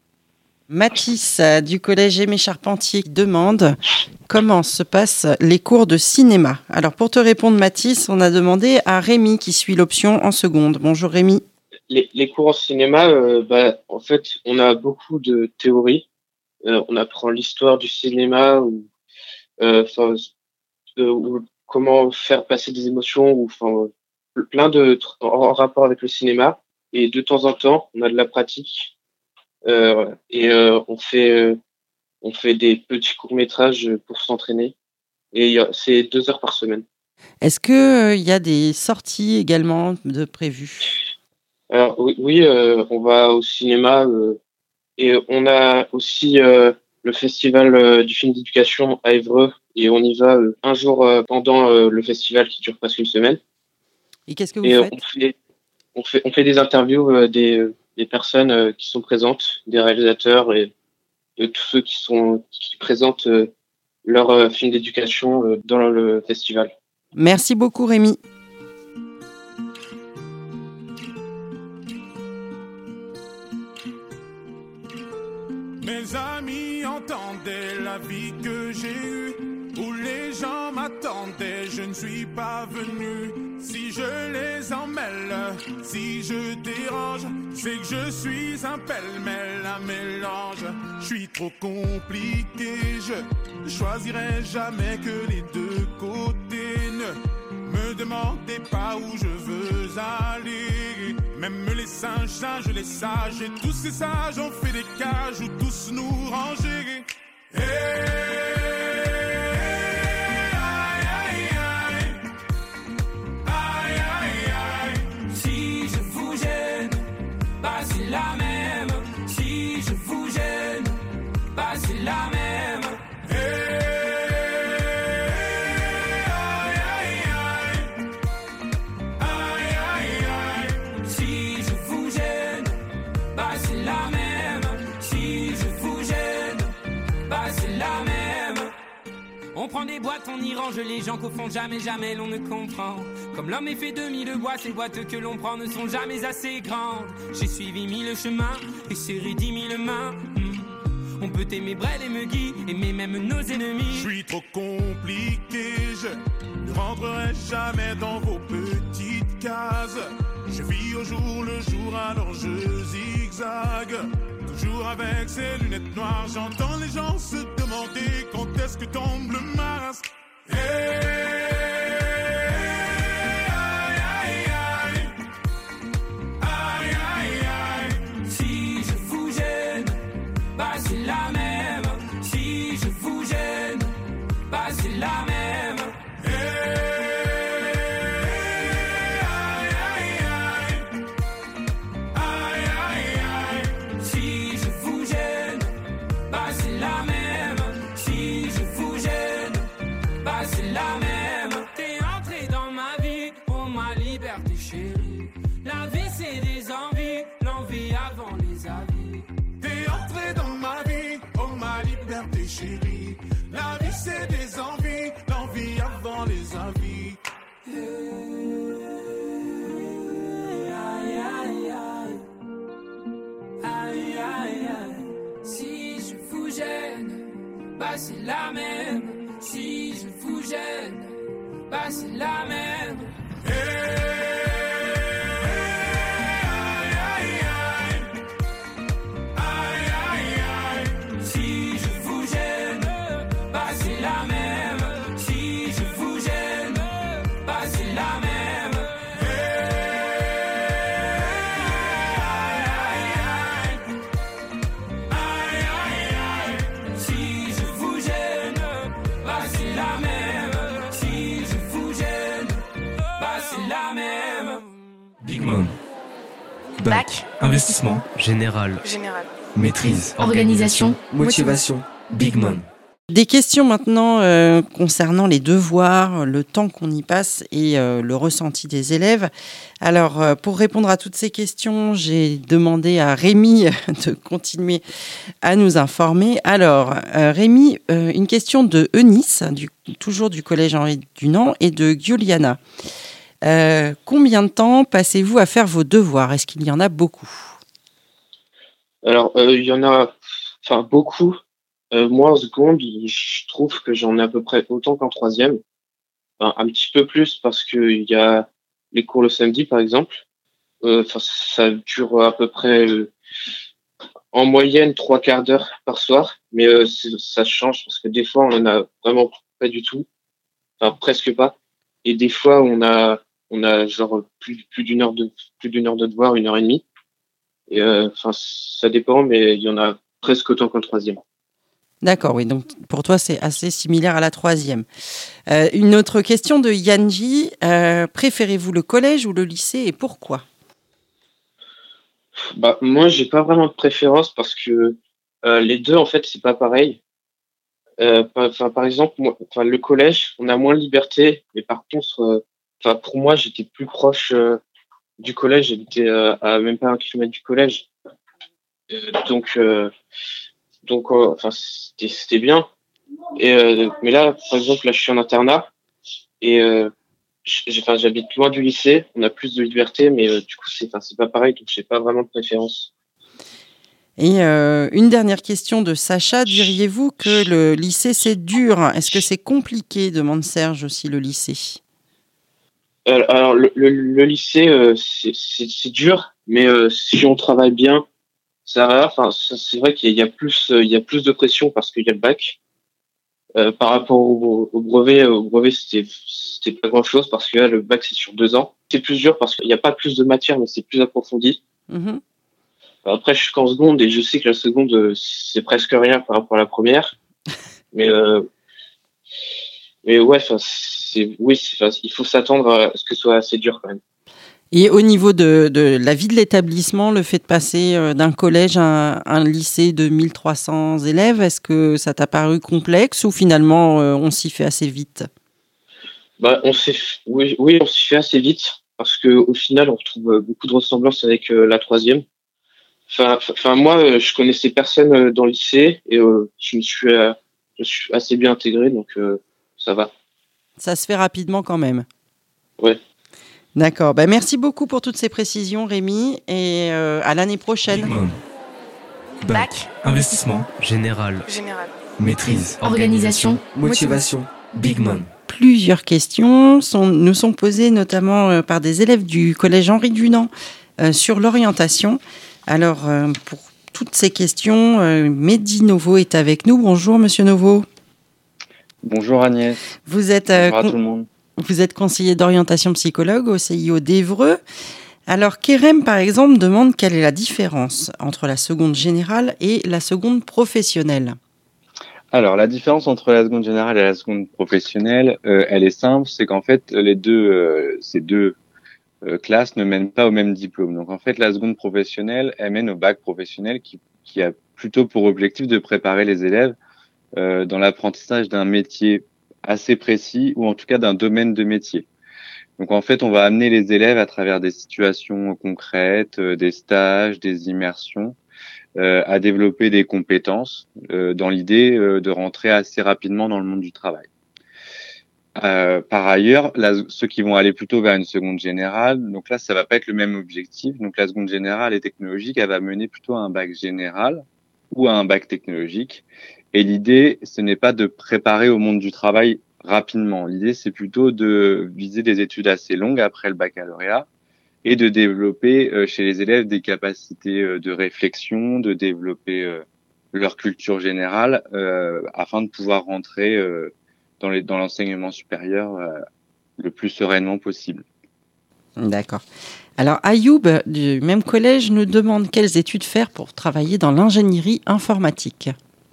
Mathis du collège Aimé Charpentier demande comment se passent les cours de cinéma. Alors pour te répondre Mathis, on a demandé à Rémi qui suit l'option en seconde. Bonjour Rémi. Les, les cours en cinéma, euh, bah, en fait, on a beaucoup de théories. Euh, on apprend l'histoire du cinéma ou, euh, euh, ou comment faire passer des émotions ou enfin plein de en, en rapport avec le cinéma. Et de temps en temps, on a de la pratique. Euh, et euh, on fait euh, on fait des petits courts-métrages pour s'entraîner et c'est deux heures par semaine. Est-ce que il euh, y a des sorties également de prévues? Alors oui, oui euh, on va au cinéma euh, et on a aussi euh, le festival euh, du film d'éducation à Évreux et on y va euh, un jour euh, pendant euh, le festival qui dure presque une semaine. Et qu'est-ce que vous et, euh, faites on fait, on fait on fait des interviews euh, des, des personnes euh, qui sont présentes, des réalisateurs et, et tous ceux qui sont qui présentent euh, leur euh, film d'éducation euh, dans le festival. Merci beaucoup Rémi. Mes amis entendaient la vie que j'ai eue, où les gens m'attendaient, je ne suis pas venu. Si je les emmêle, si je dérange, c'est que je suis un pêle-mêle, un mélange. Je suis trop compliqué, je choisirai jamais que les deux côtés. Ne me demandez pas où je veux aller. Même les singes, singes, les sages, et tous ces sages ont fait des cages où tous nous ranger. Hey, aïe, aïe, aïe. Aïe, aïe, aïe. Si je vous gêne, bah c'est la même. Si je vous gêne, bah c'est la même. Hey. On prend des boîtes, on y range les gens qu'au fond jamais, jamais l'on ne comprend. Comme l'homme est fait de mille bois, ces boîtes que l'on prend ne sont jamais assez grandes. J'ai suivi mille chemins et serré dix mille mains. Mmh. On peut aimer Brel et Meggy, aimer même nos ennemis. Je suis trop compliqué, je ne rentrerai jamais dans vos petites cases. Je vis au jour le jour, alors je zigzague. Toujours avec ces lunettes noires, j'entends les gens se demander quand est-ce que tombe le masque. Hey, aïe, aïe, aïe. Aïe, aïe, aïe. Si je vous gêne, bah c'est la même. Si je vous gêne, bah c'est la même. Hey. La vie c'est des envies, l'envie avant les avis. T'es entré dans ma vie, oh ma liberté chérie. La vie c'est des envies, l'envie avant les avis. Aïe aïe aïe, aïe aïe aïe. Si je vous gêne, bah c'est la même. Si je vous gêne, bah c'est la même. Hey. Bac, investissement, général, Général. maîtrise, Organisation. motivation, Big Mom. Des questions maintenant euh, concernant les devoirs, le temps qu'on y passe et euh, le ressenti des élèves. Alors, euh, pour répondre à toutes ces questions, j'ai demandé à Rémi de continuer à nous informer. Alors, euh, Rémi, euh, une question de Eunice, du, toujours du Collège Henri Dunant, et de Giuliana. Euh, combien de temps passez-vous à faire vos devoirs ? Est-ce qu'il y en a beaucoup ? Alors, il euh, y en a enfin beaucoup. Euh, moi, en seconde, je trouve que j'en ai à peu près autant qu'en troisième. Enfin, un petit peu plus parce qu'il y a les cours le samedi, par exemple. Euh, ça dure à peu près, euh, en moyenne, trois quarts d'heure par soir. Mais euh, ça change parce que des fois, on en a vraiment pas du tout. Enfin, presque pas. Et des fois, on a on a genre plus plus d'une heure de plus d'une heure de devoir, une heure et demie. Et euh, enfin, ça dépend, mais il y en a presque autant qu'en troisième. D'accord, oui. Donc pour toi, c'est assez similaire à la troisième. Euh, une autre question de Yanji. Euh, préférez-vous le collège ou le lycée et pourquoi ? Bah moi, j'ai pas vraiment de préférence parce que euh, les deux, en fait, c'est pas pareil. Euh, par, par exemple, moi, enfin, le collège, on a moins de liberté, mais par contre, euh, enfin, pour moi, j'étais plus proche euh, du collège. J'étais euh, à même pas un kilomètre du collège. Euh, donc, euh, donc, euh, enfin, c'était, c'était bien. Et euh, mais là, par exemple, là, je suis en internat et euh, j'ai, enfin, j'habite loin du lycée. On a plus de liberté, mais euh, du coup, c'est, enfin, c'est pas pareil. Donc, j'ai pas vraiment de préférence. Et euh, une dernière question de Sacha. Diriez-vous que le lycée, c'est dur ? Est-ce que c'est compliqué ? Demande Serge aussi, le lycée. Euh, alors, le, le, le lycée, euh, c'est, c'est, c'est dur, mais euh, si on travaille bien, ça va. Enfin, ça, c'est vrai qu'il y a, il y a plus, euh, il y a plus de pression parce qu'il y a le bac. Euh, par rapport au, au brevet, au brevet, c'était, c'était pas grand-chose parce que là, le bac, c'est sur deux ans. C'est plus dur parce qu'il n'y a pas plus de matière, mais c'est plus approfondi. Mmh. Après, je suis qu'en seconde et je sais que la seconde, c'est presque rien par rapport à la première. Mais, euh, mais ouais, c'est, oui, c'est, il faut s'attendre à ce que ce soit assez dur quand même. Et au niveau de, de la vie de l'établissement, le fait de passer d'un collège à un lycée de mille trois cents élèves, est-ce que ça t'a paru complexe ou finalement on s'y fait assez vite ? Bah, on s'est, oui, oui, on s'y fait assez vite parce que au final, on retrouve beaucoup de ressemblances avec euh, la troisième. Enfin, enfin, moi, je connaissais personne dans le lycée et euh, je me suis, euh, je suis assez bien intégré, donc euh, ça va. Ça se fait rapidement quand même. Ouais. D'accord. Ben, merci beaucoup pour toutes ces précisions, Rémi, et euh, à l'année prochaine. Bigmom. Bac, investissement, général, Général. maîtrise, Organisation, motivation, Bigmom. Plusieurs questions sont, nous sont posées notamment euh, par des élèves du collège Henri Dunant euh, sur l'orientation. Alors, euh, pour toutes ces questions, euh, Mehdi Novo est avec nous. Bonjour, monsieur Novo. Bonjour Agnès. Vous êtes, euh, Bonjour à con- tout le monde. Vous êtes conseiller d'orientation psychologue au C I O d'Évreux. Alors, Kerem, par exemple, demande quelle est la différence entre la seconde générale et la seconde professionnelle. Alors, la différence entre la seconde générale et la seconde professionnelle, euh, elle est simple, c'est qu'en fait, les deux, euh, ces deux euh, classes ne mènent pas au même diplôme. Donc, en fait, la seconde professionnelle, elle mène au bac professionnel qui, qui a plutôt pour objectif de préparer les élèves euh, dans l'apprentissage d'un métier assez précis ou en tout cas d'un domaine de métier. Donc en fait, on va amener les élèves à travers des situations concrètes, euh, des stages, des immersions, euh, à développer des compétences euh, dans l'idée euh, de rentrer assez rapidement dans le monde du travail. Euh, par ailleurs, là, ceux qui vont aller plutôt vers une seconde générale, donc là, ça va pas être le même objectif. Donc la seconde générale et technologique, elle va mener plutôt à un bac général ou à un bac technologique. Et l'idée, ce n'est pas de préparer au monde du travail rapidement. L'idée, c'est plutôt de viser des études assez longues après le baccalauréat et de développer euh, chez les élèves des capacités euh, de réflexion, de développer euh, leur culture générale euh, afin de pouvoir rentrer euh, dans, les, dans l'enseignement supérieur euh, le plus sereinement possible. D'accord. Alors, Ayoub, du même collège, nous demande quelles études faire pour travailler dans l'ingénierie informatique.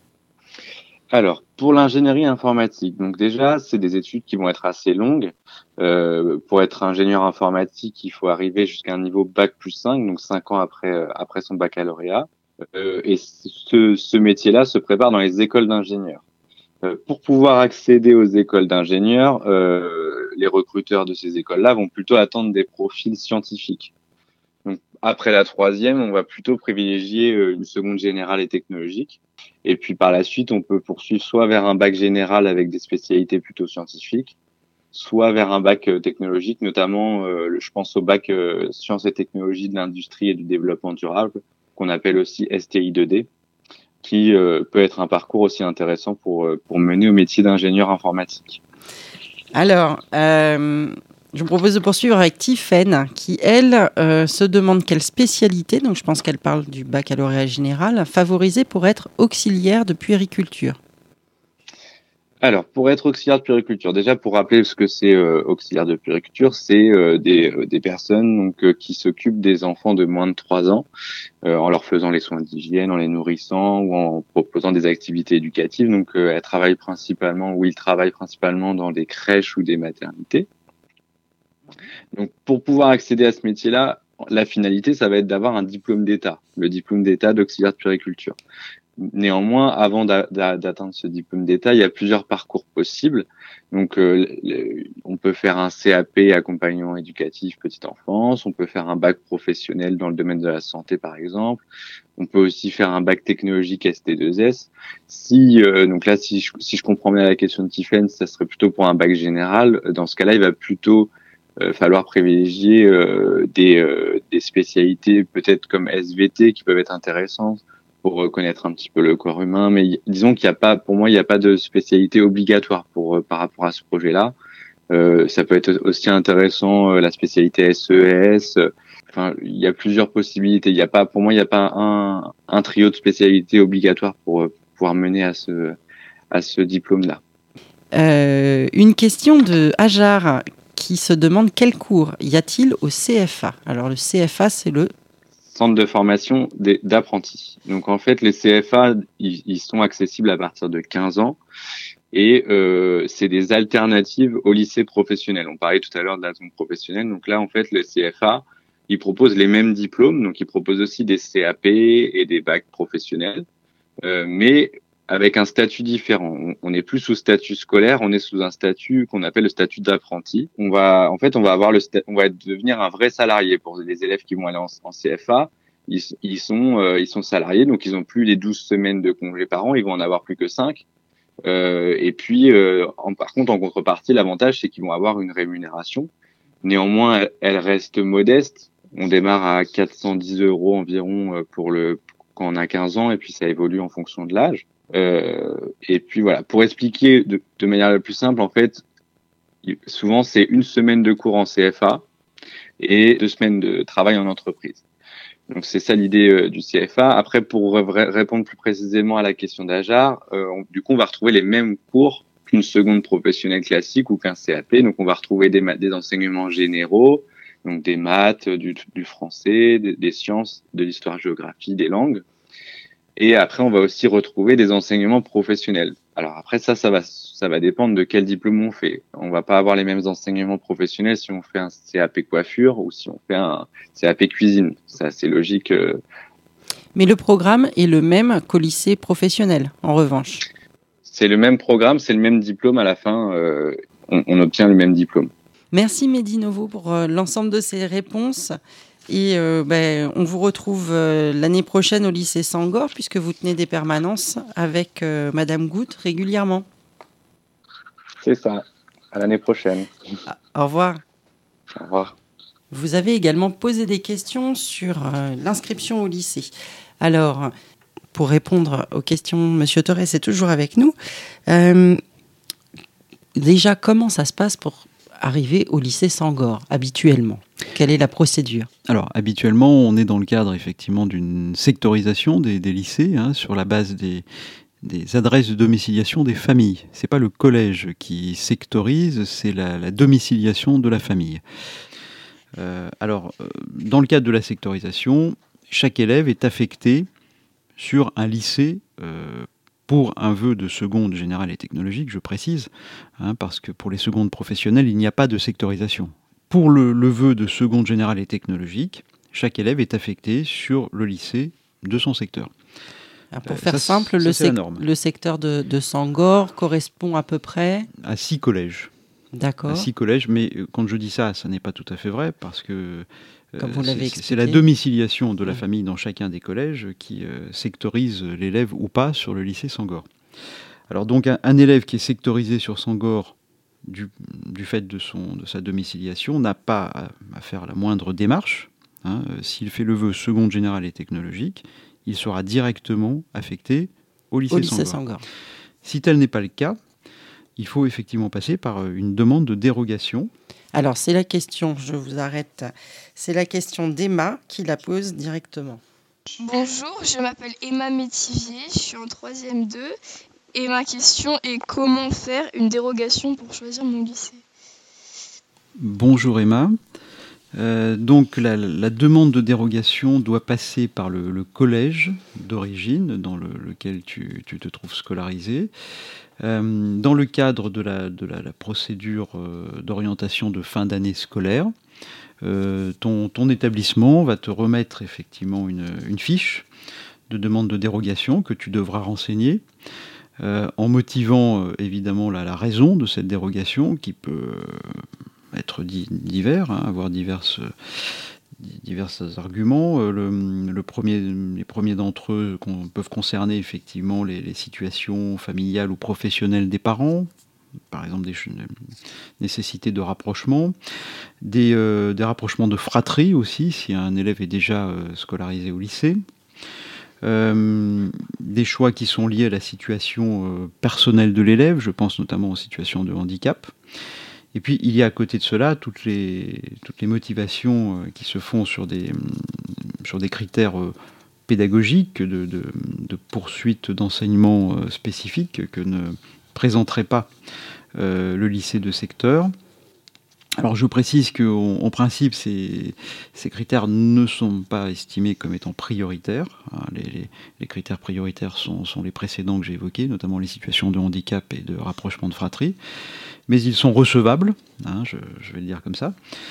Alors, pour l'ingénierie informatique, donc déjà, c'est des études qui vont être assez longues. Euh, pour être ingénieur informatique, il faut arriver jusqu'à un niveau bac plus cinq, donc cinq ans après euh, après son baccalauréat. Euh, et ce, ce métier-là se prépare dans les écoles d'ingénieurs. Euh, pour pouvoir accéder aux écoles d'ingénieurs, euh, les recruteurs de ces écoles-là vont plutôt attendre des profils scientifiques. Donc, après la troisième, on va plutôt privilégier euh, une seconde générale et technologique. Et puis par la suite, on peut poursuivre soit vers un bac général avec des spécialités plutôt scientifiques, soit vers un bac euh, technologique, notamment, euh, je pense au bac euh, sciences et technologies de l'industrie et du développement durable, qu'on appelle aussi S T I deux D, qui euh, peut être un parcours aussi intéressant pour, euh, pour mener au métier d'ingénieur informatique. Alors, euh, je vous propose de poursuivre avec Tiffaine, qui, elle, euh, se demande quelle spécialité, donc je pense qu'elle parle du baccalauréat général, favoriser pour être auxiliaire de puériculture. Alors, pour être auxiliaire de puériculture, déjà pour rappeler ce que c'est euh, auxiliaire de puériculture, c'est euh, des, euh, des personnes donc euh, qui s'occupent des enfants de moins de trois ans euh, en leur faisant les soins d'hygiène, en les nourrissant ou en proposant des activités éducatives. Donc, euh, elles travaillent principalement ou ils travaillent principalement dans des crèches ou des maternités. Donc, pour pouvoir accéder à ce métier-là, la finalité, ça va être d'avoir un diplôme d'État, le diplôme d'État d'auxiliaire de puériculture. Néanmoins, avant d'a- d'a- d'atteindre ce diplôme d'État, il y a plusieurs parcours possibles. Donc, euh, le- on peut faire un C A P accompagnement éducatif petite enfance, on peut faire un bac professionnel dans le domaine de la santé, par exemple. On peut aussi faire un bac technologique S T deux S. Si, euh, donc là, si je, si je comprends bien la question de Tiffaine, ça serait plutôt pour un bac général. Dans ce cas-là, il va plutôt euh, falloir privilégier euh, des, euh, des spécialités peut-être comme S V T qui peuvent être intéressantes pour connaître un petit peu le corps humain, mais y, disons qu'il n'y a pas, pour moi, il n'y a pas de spécialité obligatoire pour par rapport à ce projet-là. Euh, ça peut être aussi intéressant euh, la spécialité S E S. Euh, enfin, il y a plusieurs possibilités. Il y a pas, pour moi, il n'y a pas un, un trio de spécialités obligatoires pour euh, pouvoir mener à ce à ce diplôme-là. Euh, une question de Hajar qui se demande quel cours y a-t-il au C F A. Alors le C F A, c'est le Centre de formation des- d'apprentis. Donc en fait, les C F A, ils, ils sont accessibles à partir de quinze ans et euh, c'est des alternatives au lycée professionnel. On parlait tout à l'heure de la zone professionnelle. Donc là, en fait, les C F A, ils proposent les mêmes diplômes. Donc ils proposent aussi des C A P et des bacs professionnels, euh, mais avec un statut différent. On- On n'est plus sous statut scolaire, on est sous un statut qu'on appelle le statut d'apprenti. On va, en fait, on va avoir le, sta- on va devenir un vrai salarié pour les élèves qui vont aller en, en C F A. Ils, ils sont, euh, ils sont salariés, donc ils ont plus les douze semaines de congés par an, ils vont en avoir plus que cinq. Euh, et puis, euh, en, par contre, en contrepartie, l'avantage, c'est qu'ils vont avoir une rémunération. Néanmoins, elle, elle reste modeste. On démarre à quatre cent dix euros environ euh, pour le, quand on a quinze ans, et puis ça évolue en fonction de l'âge. Euh, et puis voilà, pour expliquer de, de manière la plus simple, en fait, il- souvent c'est une semaine de cours en C F A et deux semaines de travail en entreprise. Donc c'est ça l'idée euh, du C F A. Après, pour vra- répondre plus précisément à la question d'Ajar, euh, on- du coup on va retrouver les mêmes cours qu'une seconde professionnelle classique ou qu'un C A P. Donc on va retrouver des, ma- des enseignements généraux, donc des maths, du, du français, des, des sciences, de l'histoire-géographie, des langues. Et après, on va aussi retrouver des enseignements professionnels. Alors après, ça, ça va, ça va dépendre de quel diplôme on fait. On va pas avoir les mêmes enseignements professionnels si on fait un C A P coiffure ou si on fait un C A P cuisine. C'est assez logique. euh. Mais le programme est le même qu'au lycée professionnel, en revanche. C'est le même programme, c'est le même diplôme. À la fin, euh, on, on obtient le même diplôme. Merci Mehdi Novo pour euh, l'ensemble de ces réponses. Et euh, ben, on vous retrouve euh, l'année prochaine au lycée Sangor, puisque vous tenez des permanences avec euh, Madame Goutte régulièrement. C'est ça. À l'année prochaine. Au revoir. Au revoir. Vous avez également posé des questions sur euh, l'inscription au lycée. Alors, pour répondre aux questions, Monsieur Torres est toujours avec nous. Euh, déjà, comment ça se passe pour arriver au lycée Sangor, habituellement? Quelle est la procédure? Alors, habituellement, on est dans le cadre, effectivement, d'une sectorisation des, des lycées, hein, sur la base des, des adresses de domiciliation des familles. C'est pas le collège qui sectorise, c'est la, la domiciliation de la famille. Euh, alors, euh, dans le cadre de la sectorisation, chaque élève est affecté sur un lycée euh, pour un vœu de seconde générale et technologique, je précise, hein, parce que pour les secondes professionnelles, il n'y a pas de sectorisation. Pour le, le vœu de seconde générale et technologique, chaque élève est affecté sur le lycée de son secteur. Alors pour Euh, faire ça, simple, ça, le, c'est la sec- norme. le secteur de, de Sangor correspond à peu près... À six collèges. D'accord. À six collèges, mais euh, quand je dis ça, ça n'est pas tout à fait vrai, parce que euh, Comme vous l'avez c'est, c'est la expliqué. domiciliation de la Mmh. famille dans chacun des collèges qui euh, sectorise l'élève ou pas sur le lycée Sangor. Alors donc un, un élève qui est sectorisé sur Sangor du, du fait de, son, de sa domiciliation n'a pas à, à faire la moindre démarche. Hein. Euh, S'il fait le vœu seconde générale et technologique, il sera directement affecté au lycée, Au lycée Sangor. Sangor. Si tel n'est pas le cas, il faut effectivement passer par euh, une demande de dérogation. Alors c'est la question, je vous arrête, c'est la question d'Emma qui la pose directement. Bonjour, je m'appelle Emma Métivier, je suis en troisième deux et ma question est comment faire une dérogation pour choisir mon lycée? Bonjour Emma. Euh, donc la, la demande de dérogation doit passer par le, le collège d'origine dans le, lequel tu, tu te trouves scolarisé. Euh, dans le cadre de la, de la, la procédure euh, d'orientation de fin d'année scolaire, euh, ton, ton établissement va te remettre effectivement une, une fiche de demande de dérogation que tu devras renseigner, euh, en motivant euh, évidemment la, la raison de cette dérogation qui peut euh, être di- divers, hein, avoir diverses, divers arguments. Euh, le, le premier, les premiers d'entre eux qu'on, peuvent concerner effectivement les, les situations familiales ou professionnelles des parents, par exemple des nécessités de rapprochement, des, euh, des rapprochements de fratrie aussi, si un élève est déjà euh, scolarisé au lycée, euh, des choix qui sont liés à la situation euh, personnelle de l'élève, je pense notamment aux situations de handicap. Et puis il y a à côté de cela toutes les, toutes les motivations euh, qui se font sur des, sur des critères euh, pédagogiques, de, de, de poursuite d'enseignement euh, spécifiques que ne présenterait pas euh, le lycée de secteur. Alors je précise qu'en principe, ces, ces critères ne sont pas estimés comme étant prioritaires. Les, les, les critères prioritaires sont, sont les précédents que j'ai évoqués, notamment les situations de handicap et de rapprochement de fratrie. Mais ils sont recevables, hein, je, je vais le dire comme ça,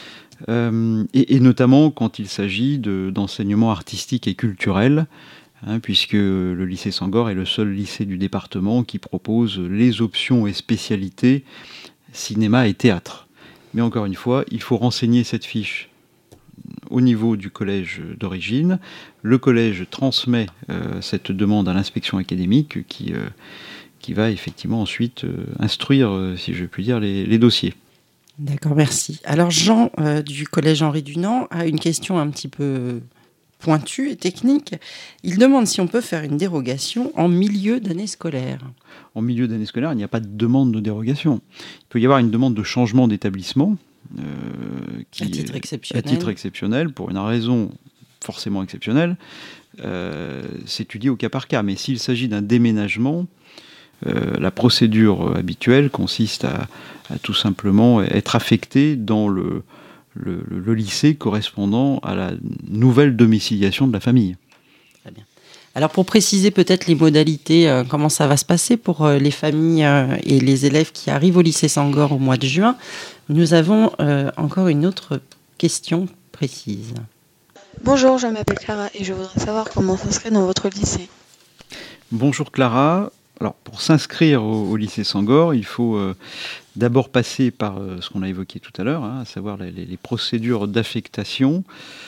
euh, et, et notamment quand il s'agit de, d'enseignement artistique et culturel, Hein, puisque le lycée Sangor est le seul lycée du département qui propose les options et spécialités cinéma et théâtre. Mais encore une fois, il faut renseigner cette fiche au niveau du collège d'origine. Le collège transmet euh, cette demande à l'inspection académique qui, euh, qui va effectivement ensuite euh, instruire, euh, si je puis dire, les, les dossiers. D'accord, merci. Alors Jean, euh, du collège Henri Dunant, a une question un petit peu pointu et technique. Il demande si on peut faire une dérogation en milieu d'année scolaire. En milieu d'année scolaire, il n'y a pas de demande de dérogation. Il peut y avoir une demande de changement d'établissement euh, qui, à titre exceptionnel. À titre exceptionnel, pour une raison forcément exceptionnelle, euh, c'est étudié au cas par cas. Mais s'il s'agit d'un déménagement, euh, la procédure habituelle consiste à, à tout simplement être affecté dans le Le, le, le lycée correspondant à la nouvelle domiciliation de la famille. Très bien. Alors pour préciser peut-être les modalités, euh, comment ça va se passer pour euh, les familles euh, et les élèves qui arrivent au lycée Sangor au mois de juin, nous avons euh, encore une autre question précise. Bonjour, je m'appelle Clara et je voudrais savoir comment s'inscrire dans votre lycée. Bonjour Clara. Alors, pour s'inscrire au, au lycée Sangor, il faut euh, d'abord passer par euh, ce qu'on a évoqué tout à l'heure, hein, à savoir les, les, les procédures d'affectation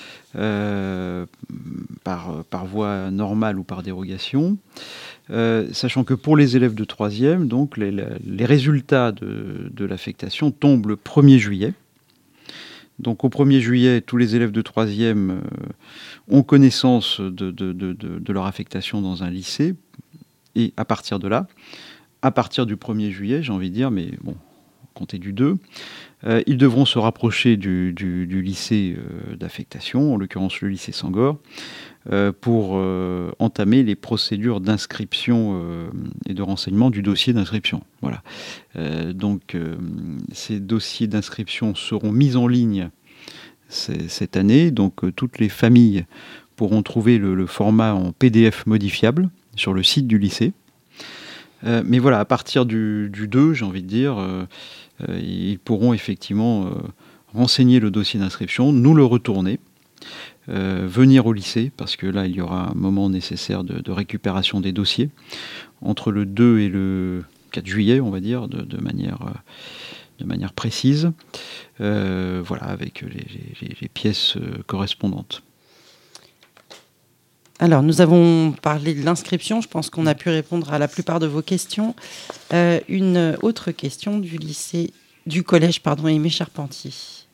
euh, par, par voie normale ou par dérogation. Euh, sachant que pour les élèves de troisième, donc, les, les résultats de, de l'affectation tombent le premier juillet. Donc au premier juillet, tous les élèves de troisième euh, ont connaissance de, de, de, de, de leur affectation dans un lycée. Et à partir de là, à partir du premier juillet, j'ai envie de dire, mais bon, comptez du deux, euh, ils devront se rapprocher du, du, du lycée euh, d'affectation, en l'occurrence le lycée Sangor, euh, pour euh, entamer les procédures d'inscription euh, et de renseignement du dossier d'inscription. Voilà. Euh, donc, euh, ces dossiers d'inscription seront mis en ligne cette année. Donc, euh, toutes les familles pourront trouver le, le format en P D F modifiable sur le site du lycée. Euh, mais voilà, à partir du, du deux, j'ai envie de dire, euh, euh, ils pourront effectivement euh, renseigner le dossier d'inscription, nous le retourner, euh, venir au lycée, parce que là, il y aura un moment nécessaire de, de récupération des dossiers, entre le deux et le quatre juillet, on va dire, de, de, manière, euh, de manière précise, euh, voilà, avec les, les, les pièces euh, correspondantes. Alors, nous avons parlé de l'inscription. Je pense qu'on a pu répondre à la plupart de vos questions. Euh, une autre question du lycée, du collège, pardon, Aimé Charpentier.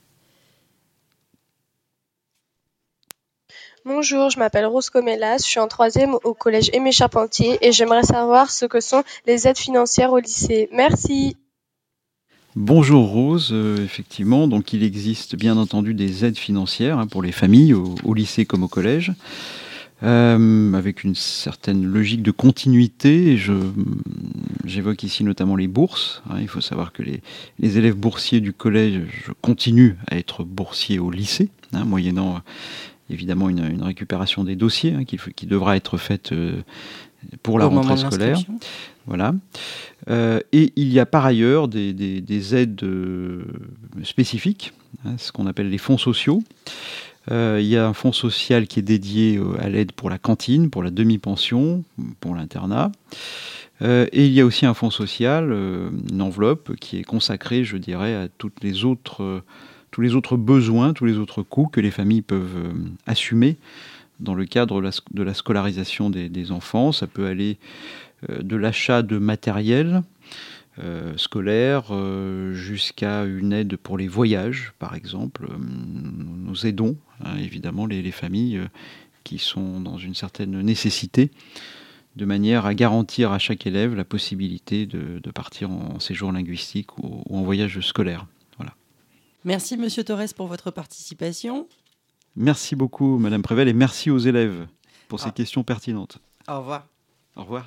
Bonjour, je m'appelle Rose Comelas, je suis en troisième au collège Aimé Charpentier et j'aimerais savoir ce que sont les aides financières au lycée. Merci. Bonjour Rose, euh, effectivement, donc il existe bien entendu des aides financières hein, pour les familles, au, au lycée comme au collège. Euh, avec une certaine logique de continuité. Je, j'évoque ici notamment les bourses. Hein, il faut savoir que les, les élèves boursiers du collège continuent à être boursiers au lycée, hein, moyennant euh, évidemment une, une récupération des dossiers hein, qui, qui devra être faite euh, pour la rentrée scolaire. Voilà. Euh, et il y a par ailleurs des, des, des aides euh, spécifiques, hein, ce qu'on appelle les fonds sociaux. Euh, il y a un fonds social qui est dédié à l'aide pour la cantine, pour la demi-pension, pour l'internat. Euh, et il y a aussi un fonds social, euh, une enveloppe qui est consacrée, je dirais, à toutes les autres, euh, tous les autres besoins, tous les autres coûts que les familles peuvent euh, assumer dans le cadre de la, de la scolarisation des, des enfants. Ça peut aller euh, de l'achat de matériel Euh, scolaire, euh, jusqu'à une aide pour les voyages, par exemple. Euh, nous aidons hein, évidemment les, les familles euh, qui sont dans une certaine nécessité, de manière à garantir à chaque élève la possibilité de, de partir en séjour linguistique ou, ou en voyage scolaire. Voilà. Merci Monsieur Torres pour votre participation. Merci beaucoup Madame Prével et merci aux élèves pour ces ah. questions pertinentes. Au revoir. Au revoir.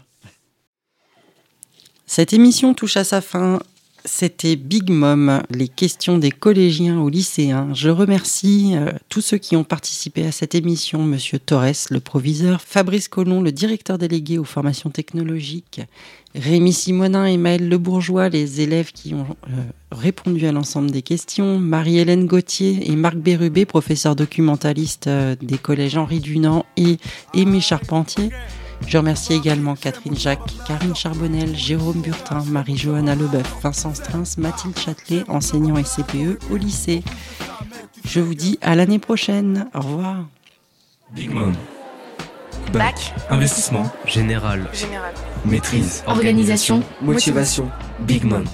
Cette émission touche à sa fin. C'était Big Mom, les questions des collégiens aux lycéens. Je remercie euh, tous ceux qui ont participé à cette émission. Monsieur Torres, le proviseur, Fabrice Collomb, le directeur délégué aux formations technologiques, Rémi Simonin et Maël Lebourgeois, les élèves qui ont euh, répondu à l'ensemble des questions, Marie-Hélène Gauthier et Marc Bérubé, professeur documentaliste euh, des collèges Henri Dunant et Aimé Charpentier. Je remercie également Catherine Jacques, Karine Charbonnel, Jérôme Burtin, Marie-Johanna Leboeuf, Vincent Strins, Mathilde Châtelet, enseignants S C P E au lycée. Je vous dis à l'année prochaine. Au revoir. Big Mom. Bac. Investissement. Général. Général. Maîtrise. Organisation. Motivation. Big Mom.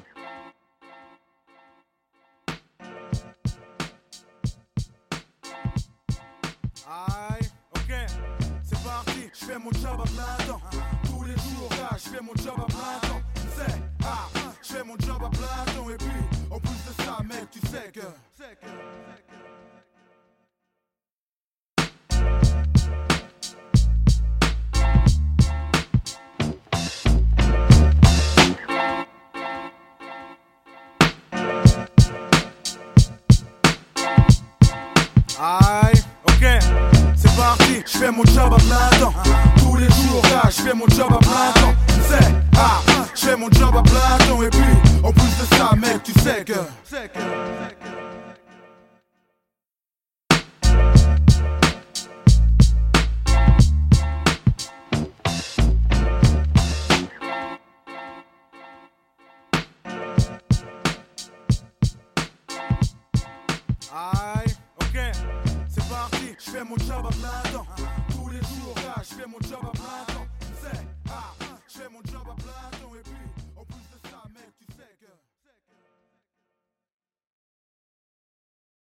Je fais mon job à plein temps, tous les jours là, je fais mon job à plein temps, tu sais, ah, je fais mon job à plein temps, et puis, en plus de ça, mec, tu sais que, aïe, ok, c'est parti, je fais mon job à plein temps. Tous les jours là, je fais mon job à plein temps. Tu sais, ah, je fais mon job à plein temps. Et puis, en plus de ça, mec, tu sais que. Aïe, ok, c'est parti, je fais mon job à plein temps. Tous les jours là, je fais mon job à plein temps.